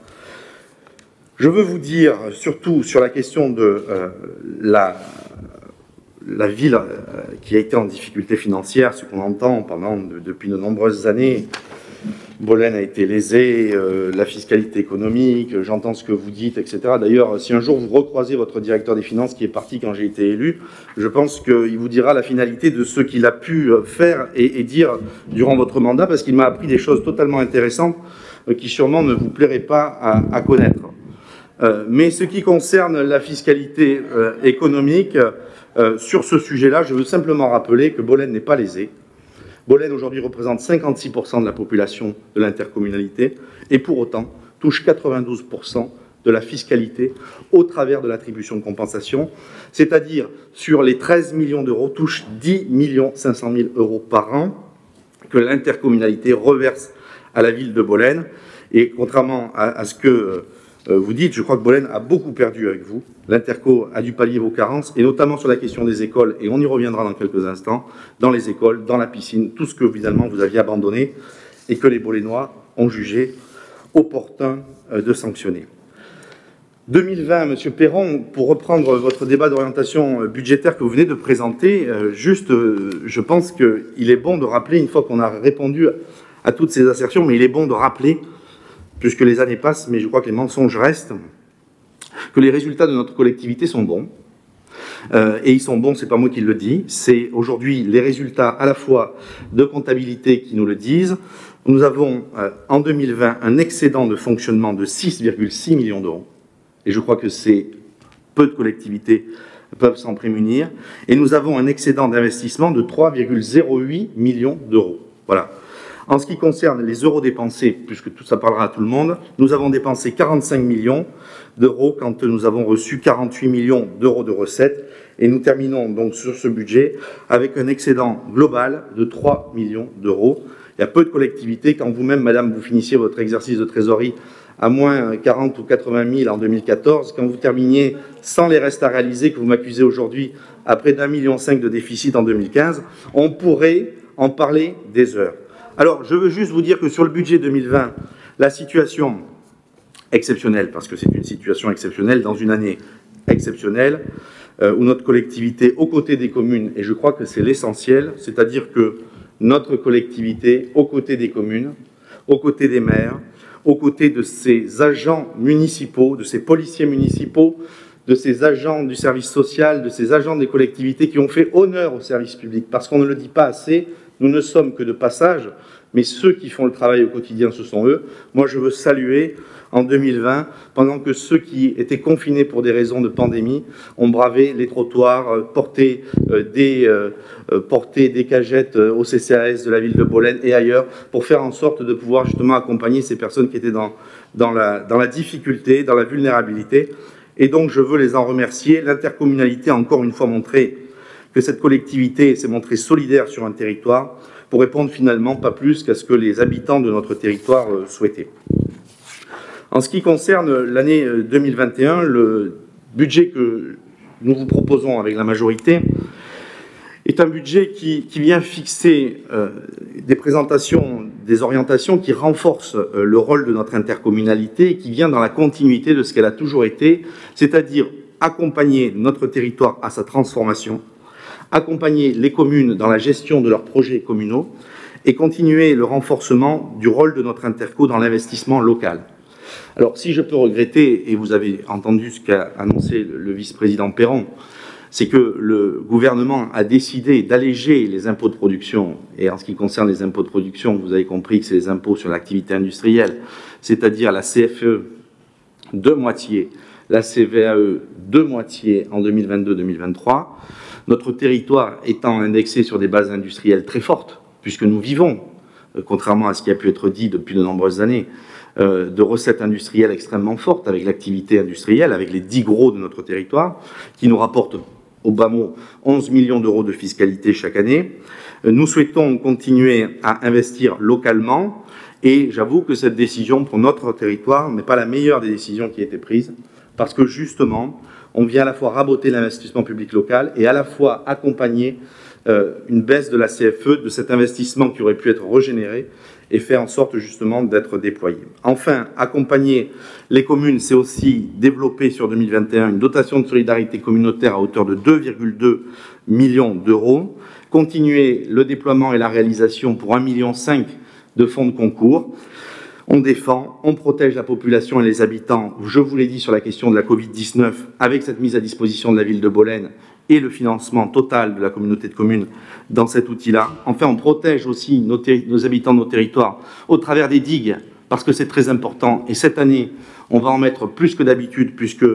Je veux vous dire, surtout sur la question de la ville qui a été en difficulté financière, ce qu'on entend depuis de nombreuses années, Bolène a été lésée, la fiscalité économique, j'entends ce que vous dites, etc. D'ailleurs, si un jour vous recroisez votre directeur des finances qui est parti quand j'ai été élu, je pense qu'il vous dira la finalité de ce qu'il a pu faire et dire durant votre mandat, parce qu'il m'a appris des choses totalement intéressantes qui sûrement ne vous plairaient pas à connaître. Mais ce qui concerne la fiscalité économique, sur ce sujet-là, je veux simplement rappeler que Bolène n'est pas lésée. Bolène aujourd'hui représente 56% de la population de l'intercommunalité et pour autant touche 92% de la fiscalité au travers de l'attribution de compensation, c'est-à-dire sur les 13 millions d'euros, touche 10 500 000 euros par an que l'intercommunalité reverse à la ville de Bolène. Et contrairement à ce que vous dites, je crois que Bolène a beaucoup perdu avec vous. L'Interco a dû pallier vos carences, et notamment sur la question des écoles, et on y reviendra dans quelques instants, dans les écoles, dans la piscine, tout ce que finalement vous aviez abandonné et que les Bolénois ont jugé opportun de sanctionner. 2020, Monsieur Perron, pour reprendre votre débat d'orientation budgétaire que vous venez de présenter, je pense qu'il est bon de rappeler, une fois qu'on a répondu à toutes ces assertions, mais il est bon de rappeler, puisque les années passent, mais je crois que les mensonges restent, que les résultats de notre collectivité sont bons. Et ils sont bons, c'est pas moi qui le dis, c'est aujourd'hui les résultats à la fois de comptabilité qui nous le disent. Nous avons en 2020 un excédent de fonctionnement de 6,6 millions d'euros. Et je crois que peu de collectivités peuvent s'en prémunir. Et nous avons un excédent d'investissement de 3,08 millions d'euros. Voilà. En ce qui concerne les euros dépensés, puisque tout ça parlera à tout le monde, nous avons dépensé 45 millions d'euros quand nous avons reçu 48 millions d'euros de recettes. Et nous terminons donc sur ce budget avec un excédent global de 3 millions d'euros. Il y a peu de collectivités, quand vous-même, madame, vous finissiez votre exercice de trésorerie à moins 40 ou 80 000 en 2014, quand vous terminiez sans les restes à réaliser, que vous m'accusez aujourd'hui à près d'1,5 million de déficit en 2015, on pourrait en parler des heures. Alors, je veux juste vous dire que sur le budget 2020, la situation exceptionnelle, parce que c'est une situation exceptionnelle dans une année exceptionnelle, où notre collectivité, aux côtés des communes, et je crois que c'est l'essentiel, c'est-à-dire que notre collectivité, aux côtés des communes, aux côtés des maires, aux côtés de ces agents municipaux, de ces policiers municipaux, de ces agents du service social, de ces agents des collectivités qui ont fait honneur au service public, parce qu'on ne le dit pas assez, nous ne sommes que de passage, mais ceux qui font le travail au quotidien, ce sont eux. Moi, je veux saluer en 2020, pendant que ceux qui étaient confinés pour des raisons de pandémie ont bravé les trottoirs, porté des cagettes au CCAS de la ville de Bolène et ailleurs, pour faire en sorte de pouvoir justement accompagner ces personnes qui étaient dans la difficulté, dans la vulnérabilité. Et donc, je veux les en remercier. L'intercommunalité a encore une fois montré que cette collectivité s'est montrée solidaire sur un territoire pour répondre finalement pas plus qu'à ce que les habitants de notre territoire souhaitaient. En ce qui concerne l'année 2021, le budget que nous vous proposons avec la majorité est un budget qui vient fixer des présentations, des orientations qui renforcent le rôle de notre intercommunalité et qui vient dans la continuité de ce qu'elle a toujours été, c'est-à-dire accompagner notre territoire à sa transformation, accompagner les communes dans la gestion de leurs projets communaux et continuer le renforcement du rôle de notre interco dans l'investissement local. Alors, si je peux regretter, et vous avez entendu ce qu'a annoncé le vice-président Perron, c'est que le gouvernement a décidé d'alléger les impôts de production. Et en ce qui concerne les impôts de production, vous avez compris que c'est les impôts sur l'activité industrielle, c'est-à-dire la CFE de moitié, la CVAE de moitié en 2022-2023. Notre territoire étant indexé sur des bases industrielles très fortes, puisque nous vivons, contrairement à ce qui a pu être dit depuis de nombreuses années, de recettes industrielles extrêmement fortes avec l'activité industrielle, avec les 10 gros de notre territoire, qui nous rapportent au bas mot 11 millions d'euros de fiscalité chaque année. Nous souhaitons continuer à investir localement et j'avoue que cette décision pour notre territoire n'est pas la meilleure des décisions qui a été prise parce que justement, on vient à la fois raboter l'investissement public local et à la fois accompagner une baisse de la CFE, de cet investissement qui aurait pu être régénéré et faire en sorte justement d'être déployé. Enfin, accompagner les communes, c'est aussi développer sur 2021 une dotation de solidarité communautaire à hauteur de 2,2 millions d'euros, continuer le déploiement et la réalisation pour 1,5 million de fonds de concours. On défend, on protège la population et les habitants, je vous l'ai dit sur la question de la Covid-19, avec cette mise à disposition de la ville de Bolène et le financement total de la communauté de communes dans cet outil-là. Enfin, on protège aussi nos habitants de nos territoires au travers des digues, parce que c'est très important. Et cette année, on va en mettre plus que d'habitude, puisque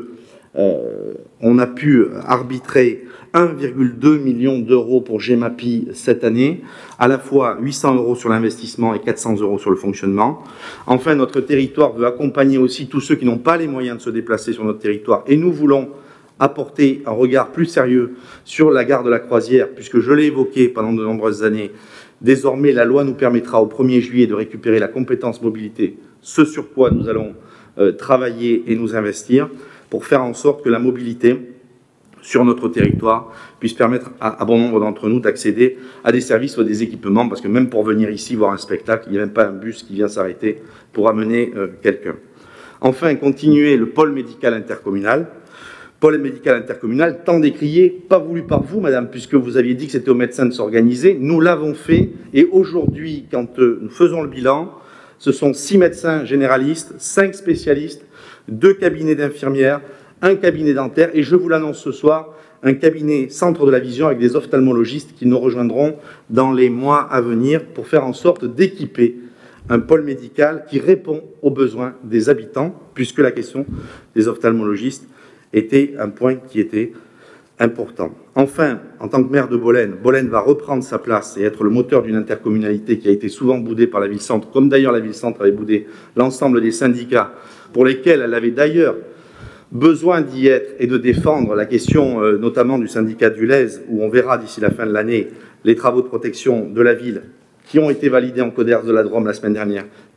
on a pu arbitrer 1,2 million d'euros pour GEMAPI cette année, à la fois 800 euros sur l'investissement et 400 euros sur le fonctionnement. Enfin, notre territoire veut accompagner aussi tous ceux qui n'ont pas les moyens de se déplacer sur notre territoire. Et nous voulons apporter un regard plus sérieux sur la gare de la Croisière, puisque je l'ai évoqué pendant de nombreuses années. Désormais, la loi nous permettra au 1er juillet de récupérer la compétence mobilité, ce sur quoi nous allons travailler et nous investir pour faire en sorte que la mobilité sur notre territoire puisse permettre à bon nombre d'entre nous d'accéder à des services ou à des équipements, parce que même pour venir ici voir un spectacle, il n'y a même pas un bus qui vient s'arrêter pour amener quelqu'un. Enfin, continuer le pôle médical intercommunal. Pôle médical intercommunal, tant décrié, pas voulu par vous, madame, puisque vous aviez dit que c'était aux médecins de s'organiser. Nous l'avons fait, et aujourd'hui, quand nous faisons le bilan, ce sont 6 médecins généralistes, 5 spécialistes, 2 cabinets d'infirmières, 1 cabinet dentaire, et je vous l'annonce ce soir, un cabinet centre de la vision avec des ophtalmologistes qui nous rejoindront dans les mois à venir pour faire en sorte d'équiper un pôle médical qui répond aux besoins des habitants, puisque la question des ophtalmologistes était un point qui était important. Enfin, en tant que maire de Bolène, Bolène va reprendre sa place et être le moteur d'une intercommunalité qui a été souvent boudée par la ville-centre, comme d'ailleurs la ville-centre avait boudé l'ensemble des syndicats, pour lesquels elle avait d'ailleurs besoin d'y être et de défendre la question notamment du syndicat du Lez, où on verra d'ici la fin de l'année les travaux de protection de la ville qui ont été validés en Coders de la Drôme la semaine dernière,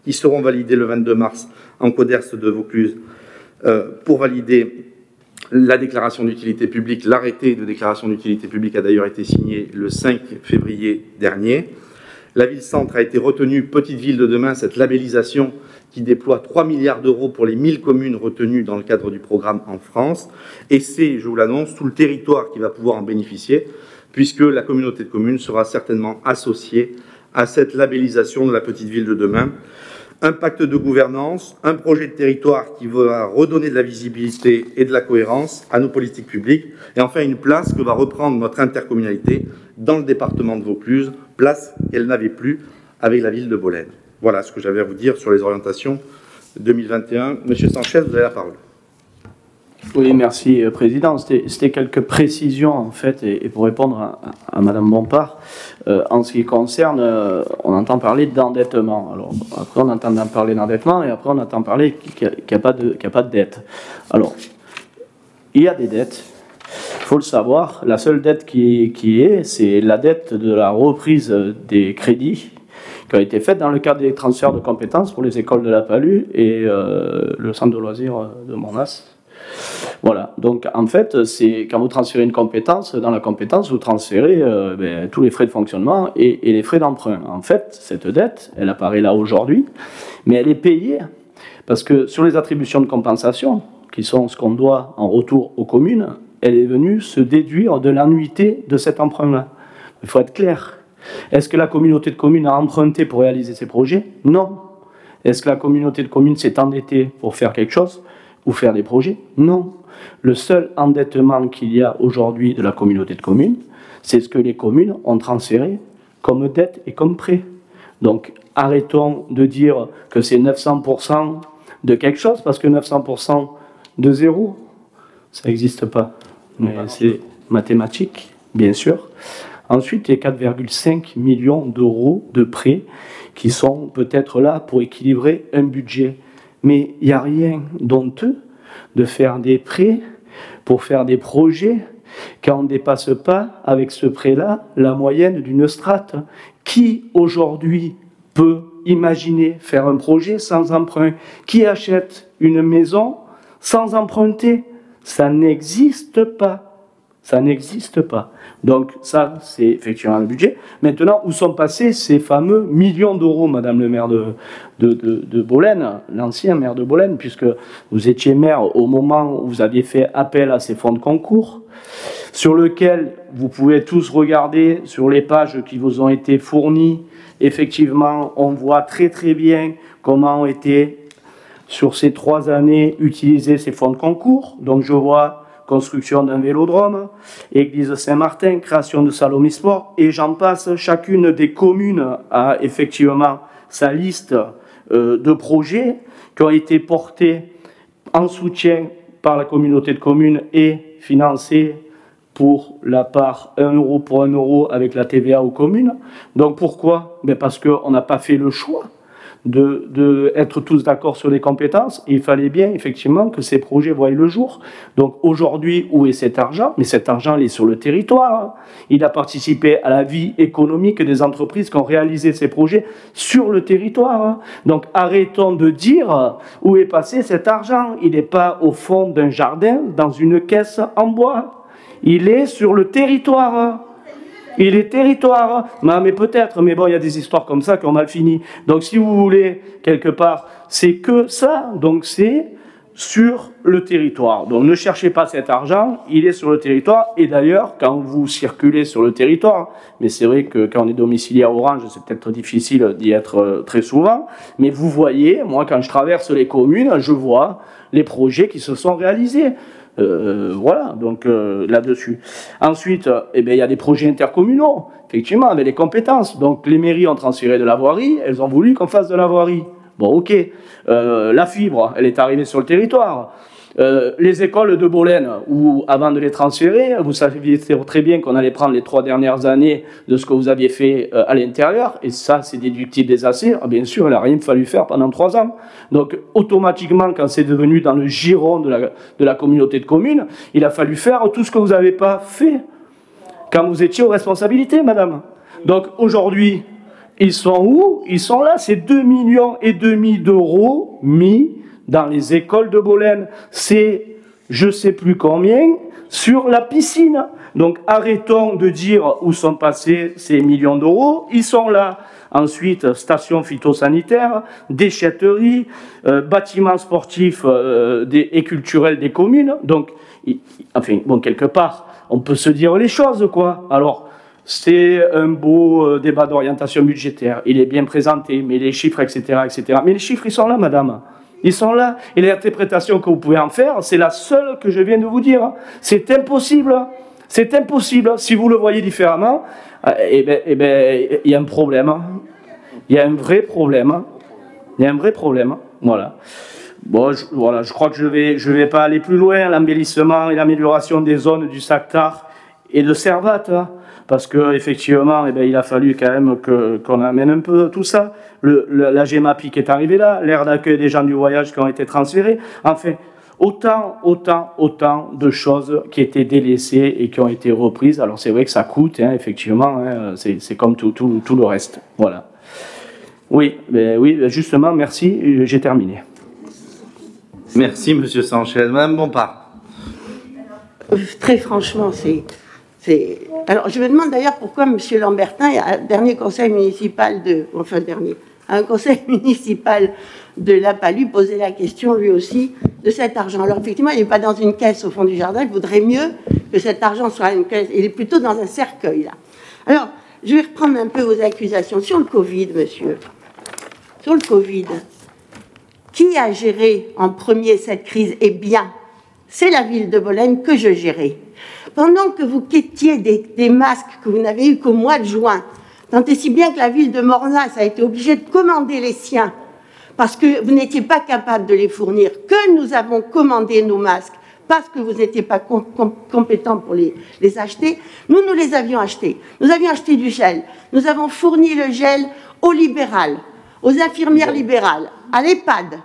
qui seront validées le 22 mars en CODERS de Vaucluse pour valider la déclaration d'utilité publique. L'arrêté de déclaration d'utilité publique a d'ailleurs été signé le 5 février dernier. La ville-centre a été retenue petite ville de demain, cette labellisation qui déploie 3 milliards d'euros pour les 1000 communes retenues dans le cadre du programme en France. Et c'est, je vous l'annonce, tout le territoire qui va pouvoir en bénéficier, puisque la communauté de communes sera certainement associée à cette labellisation de la petite ville de demain. Un pacte de gouvernance, un projet de territoire qui va redonner de la visibilité et de la cohérence à nos politiques publiques, et enfin une place que va reprendre notre intercommunalité dans le département de Vaucluse, place qu'elle n'avait plus avec la ville de Bolène. Voilà ce que j'avais à vous dire sur les orientations 2021. Monsieur Sanchez, vous avez la parole. Oui, merci, Président. C'était quelques précisions, en fait, et pour répondre à Madame Bompard, en ce qui concerne, on entend parler d'endettement. Alors, après, on entend parler d'endettement, et après, on entend parler qu'il n'y a pas de dette. Alors, il y a des dettes. Il faut le savoir. La seule dette qui est, c'est la dette de la reprise des crédits qui a été faite dans le cadre des transferts de compétences pour les écoles de la Palue et le centre de loisirs de Monas. Voilà, donc en fait, c'est quand vous transférez une compétence, dans la compétence, vous transférez tous les frais de fonctionnement et les frais d'emprunt. En fait, cette dette, elle apparaît là aujourd'hui, mais elle est payée parce que sur les attributions de compensation, qui sont ce qu'on doit en retour aux communes, elle est venue se déduire de l'annuité de cet emprunt-là. Il faut être clair. Est-ce que la communauté de communes a emprunté pour réaliser ses projets? Non. Est-ce que la communauté de communes s'est endettée pour faire quelque chose ou faire des projets? Non. Le seul endettement qu'il y a aujourd'hui de la communauté de communes, c'est ce que les communes ont transféré comme dette et comme prêt. Donc arrêtons de dire que c'est 900% de quelque chose, parce que 900% de zéro, ça n'existe pas. Mais c'est mathématique, bien sûr. Ensuite, il y a 4,5 millions d'euros de prêts qui sont peut-être là pour équilibrer un budget. Mais il n'y a rien d'honteux de faire des prêts pour faire des projets quand on ne dépasse pas, avec ce prêt-là, la moyenne d'une strate. Qui, aujourd'hui, peut imaginer faire un projet sans emprunt? Qui achète une maison sans emprunter? Ça n'existe pas. Ça n'existe pas. Donc ça, c'est effectivement le budget. Maintenant, où sont passés ces fameux millions d'euros, Madame le maire de Bolène, l'ancien maire de Bolène, puisque vous étiez maire au moment où vous aviez fait appel à ces fonds de concours, sur lequel vous pouvez tous regarder sur les pages qui vous ont été fournies. Effectivement, on voit très très bien comment ont été, sur ces 3 années, utilisés ces fonds de concours. Donc je vois construction d'un vélodrome, église Saint-Martin, création de salles omnisports, et j'en passe. Chacune des communes a effectivement sa liste de projets qui ont été portés en soutien par la communauté de communes et financés pour la part 1 euro pour 1 euro avec la TVA aux communes. Donc pourquoi? Parce qu'on n'a pas fait le choix de être tous d'accord sur les compétences. Il fallait bien effectivement que ces projets voient le jour. Donc aujourd'hui, où est cet argent? Mais cet argent, il est sur le territoire. Il a participé à la vie économique des entreprises qui ont réalisé ces projets sur le territoire. Donc arrêtons de dire où est passé cet argent. Il n'est pas au fond d'un jardin, dans une caisse en bois. Il est sur le territoire. Il est territoire, mais peut-être, mais bon, il y a des histoires comme ça qui ont mal fini. Donc si vous voulez, quelque part, c'est que ça, donc c'est sur le territoire. Donc ne cherchez pas cet argent, il est sur le territoire. Et d'ailleurs, quand vous circulez sur le territoire, mais c'est vrai que quand on est domicilié à Orange, c'est peut-être difficile d'y être très souvent, mais vous voyez, moi quand je traverse les communes, je vois les projets qui se sont réalisés. Voilà, donc là-dessus. Ensuite, il y a des projets intercommunaux, effectivement, avec les compétences. Donc les mairies ont transféré de la voirie, elles ont voulu qu'on fasse de la voirie. Bon, ok. La fibre, elle est arrivée sur le territoire. Les écoles de Bolène, où avant de les transférer, vous saviez très bien qu'on allait prendre les 3 dernières années de ce que vous aviez fait à l'intérieur, et ça c'est déductible des AC. Bien sûr, il n'a rien fallu faire pendant 3 ans. Donc automatiquement, quand c'est devenu dans le giron de la communauté de communes, il a fallu faire tout ce que vous n'avez pas fait quand vous étiez aux responsabilités, madame. Donc aujourd'hui, Ils sont où? Ils sont là, c'est 2,5 millions d'euros mis dans les écoles de Bolène. C'est je ne sais plus combien sur la piscine. Donc arrêtons de dire où sont passés ces millions d'euros. Ils sont là. Ensuite, station phytosanitaire, déchetterie, bâtiments sportifs et culturels des communes. Donc, enfin, bon, quelque part, on peut se dire les choses, quoi. Alors, c'est un beau débat d'orientation budgétaire. Il est bien présenté, mais les chiffres, etc., etc. Mais les chiffres, ils sont là, madame. Ils sont là. Et l'interprétation que vous pouvez en faire, c'est la seule que je viens de vous dire. C'est impossible. C'est impossible. Si vous le voyez différemment, il y a un problème. Il y a un vrai problème. Il y a un vrai problème. Voilà. Bon, je crois que je vais pas aller plus loin. L'embellissement et l'amélioration des zones du Sactar et de Servat, parce que effectivement, il a fallu quand même qu'on amène un peu tout ça. La GEMAPI qui est arrivée là, l'aire d'accueil des gens du voyage qui ont été transférés. Enfin, autant de choses qui étaient délaissées et qui ont été reprises. Alors c'est vrai que ça coûte, effectivement, c'est comme tout le reste. Voilà. Oui, justement, merci, j'ai terminé. Merci, Monsieur Sanchez. Madame Bompard. Très franchement, c'est... Alors, je me demande d'ailleurs pourquoi M. Lambertin, à un dernier conseil municipal un conseil municipal de La Palud, posait la question, lui aussi, de cet argent. Alors, effectivement, il n'est pas dans une caisse au fond du jardin. Il vaudrait mieux que cet argent soit une caisse. Il est plutôt dans un cercueil, là. Alors, je vais reprendre un peu vos accusations. Sur le Covid, monsieur. Sur le Covid. Qui a géré en premier cette crise? Eh bien, c'est la ville de Bolène que je gérais. Pendant que vous quêtiez des masques que vous n'avez eu qu'au mois de juin, tant et si bien que la ville de Mornas a été obligée de commander les siens parce que vous n'étiez pas capable de les fournir, que nous avons commandé nos masques parce que vous n'étiez pas compétents pour les acheter, nous les avions achetés. Nous avions acheté du gel. Nous avons fourni le gel aux libérales, aux infirmières libérales, à l'EHPAD,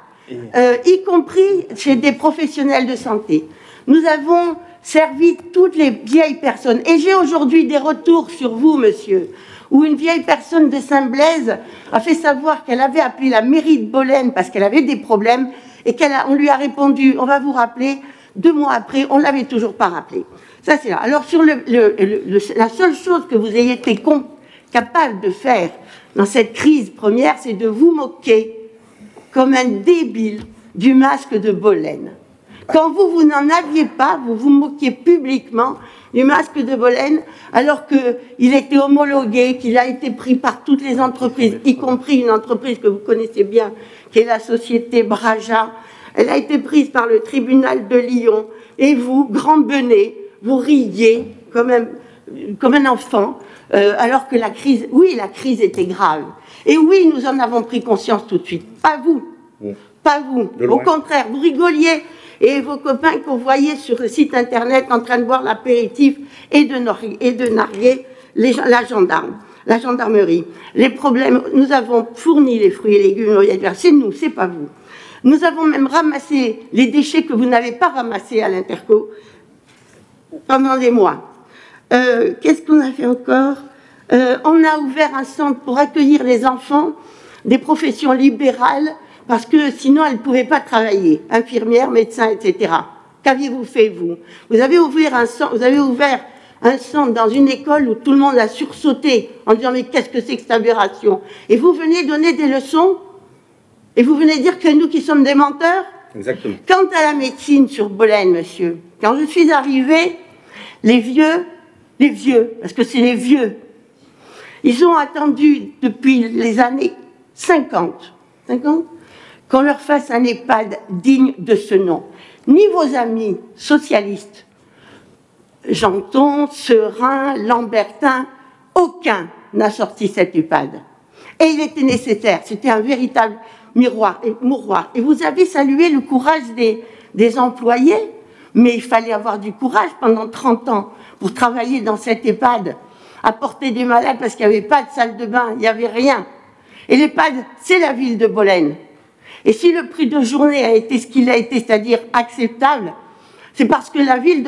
y compris chez des professionnels de santé. Nous avons servi toutes les vieilles personnes. Et j'ai aujourd'hui des retours sur vous, monsieur, où une vieille personne de Saint-Blaise a fait savoir qu'elle avait appelé la mairie de Bolène parce qu'elle avait des problèmes et on lui a répondu, on va vous rappeler. 2 mois après, on ne l'avait toujours pas rappelé. Ça, c'est là. Alors, sur la seule chose que vous ayez été capable de faire dans cette crise première, c'est de vous moquer comme un débile du masque de Bolène. Quand vous n'en aviez pas, vous vous moquiez publiquement du masque de Bolène, alors qu'il était homologué, qu'il a été pris par toutes les entreprises, y compris une entreprise que vous connaissez bien, qui est la société Braja. Elle a été prise par le tribunal de Lyon. Et vous, grand benet, vous riez comme un enfant, alors que la crise était grave. Et oui, nous en avons pris conscience tout de suite. Pas vous. Pas vous. Au contraire, vous rigoliez. Et vos copains qu'on voyait sur le site internet en train de boire l'apéritif et de narguer la gendarmerie. Les problèmes, nous avons fourni les fruits et légumes, c'est nous, c'est pas vous. Nous avons même ramassé les déchets que vous n'avez pas ramassés à l'Interco pendant des mois. Qu'est-ce qu'on a fait encore? On a ouvert un centre pour accueillir les enfants des professions libérales parce que sinon elles ne pouvaient pas travailler, infirmières, médecins, etc. Qu'aviez-vous fait, vous? Vous avez ouvert un centre dans une école où tout le monde a sursauté en disant « mais qu'est-ce que c'est que cette aberration ?» Et vous venez donner des leçons? Et vous venez dire que c'est nous qui sommes des menteurs? Exactement. Quant à la médecine sur Bolène, monsieur, quand je suis arrivée, les vieux, parce que c'est les vieux, ils ont attendu depuis les années 50 qu'on leur fasse un EHPAD digne de ce nom. Ni vos amis socialistes, Janton, Serin, Lambertin, aucun n'a sorti cet EHPAD. Et il était nécessaire, c'était un véritable mouroir. Et vous avez salué le courage des employés, mais il fallait avoir du courage pendant 30 ans pour travailler dans cet EHPAD, apporter des malades parce qu'il n'y avait pas de salle de bain, il n'y avait rien. Et l'EHPAD, c'est la ville de Bolène. Et si le prix de journée a été ce qu'il a été, c'est-à-dire acceptable, c'est parce que la ville de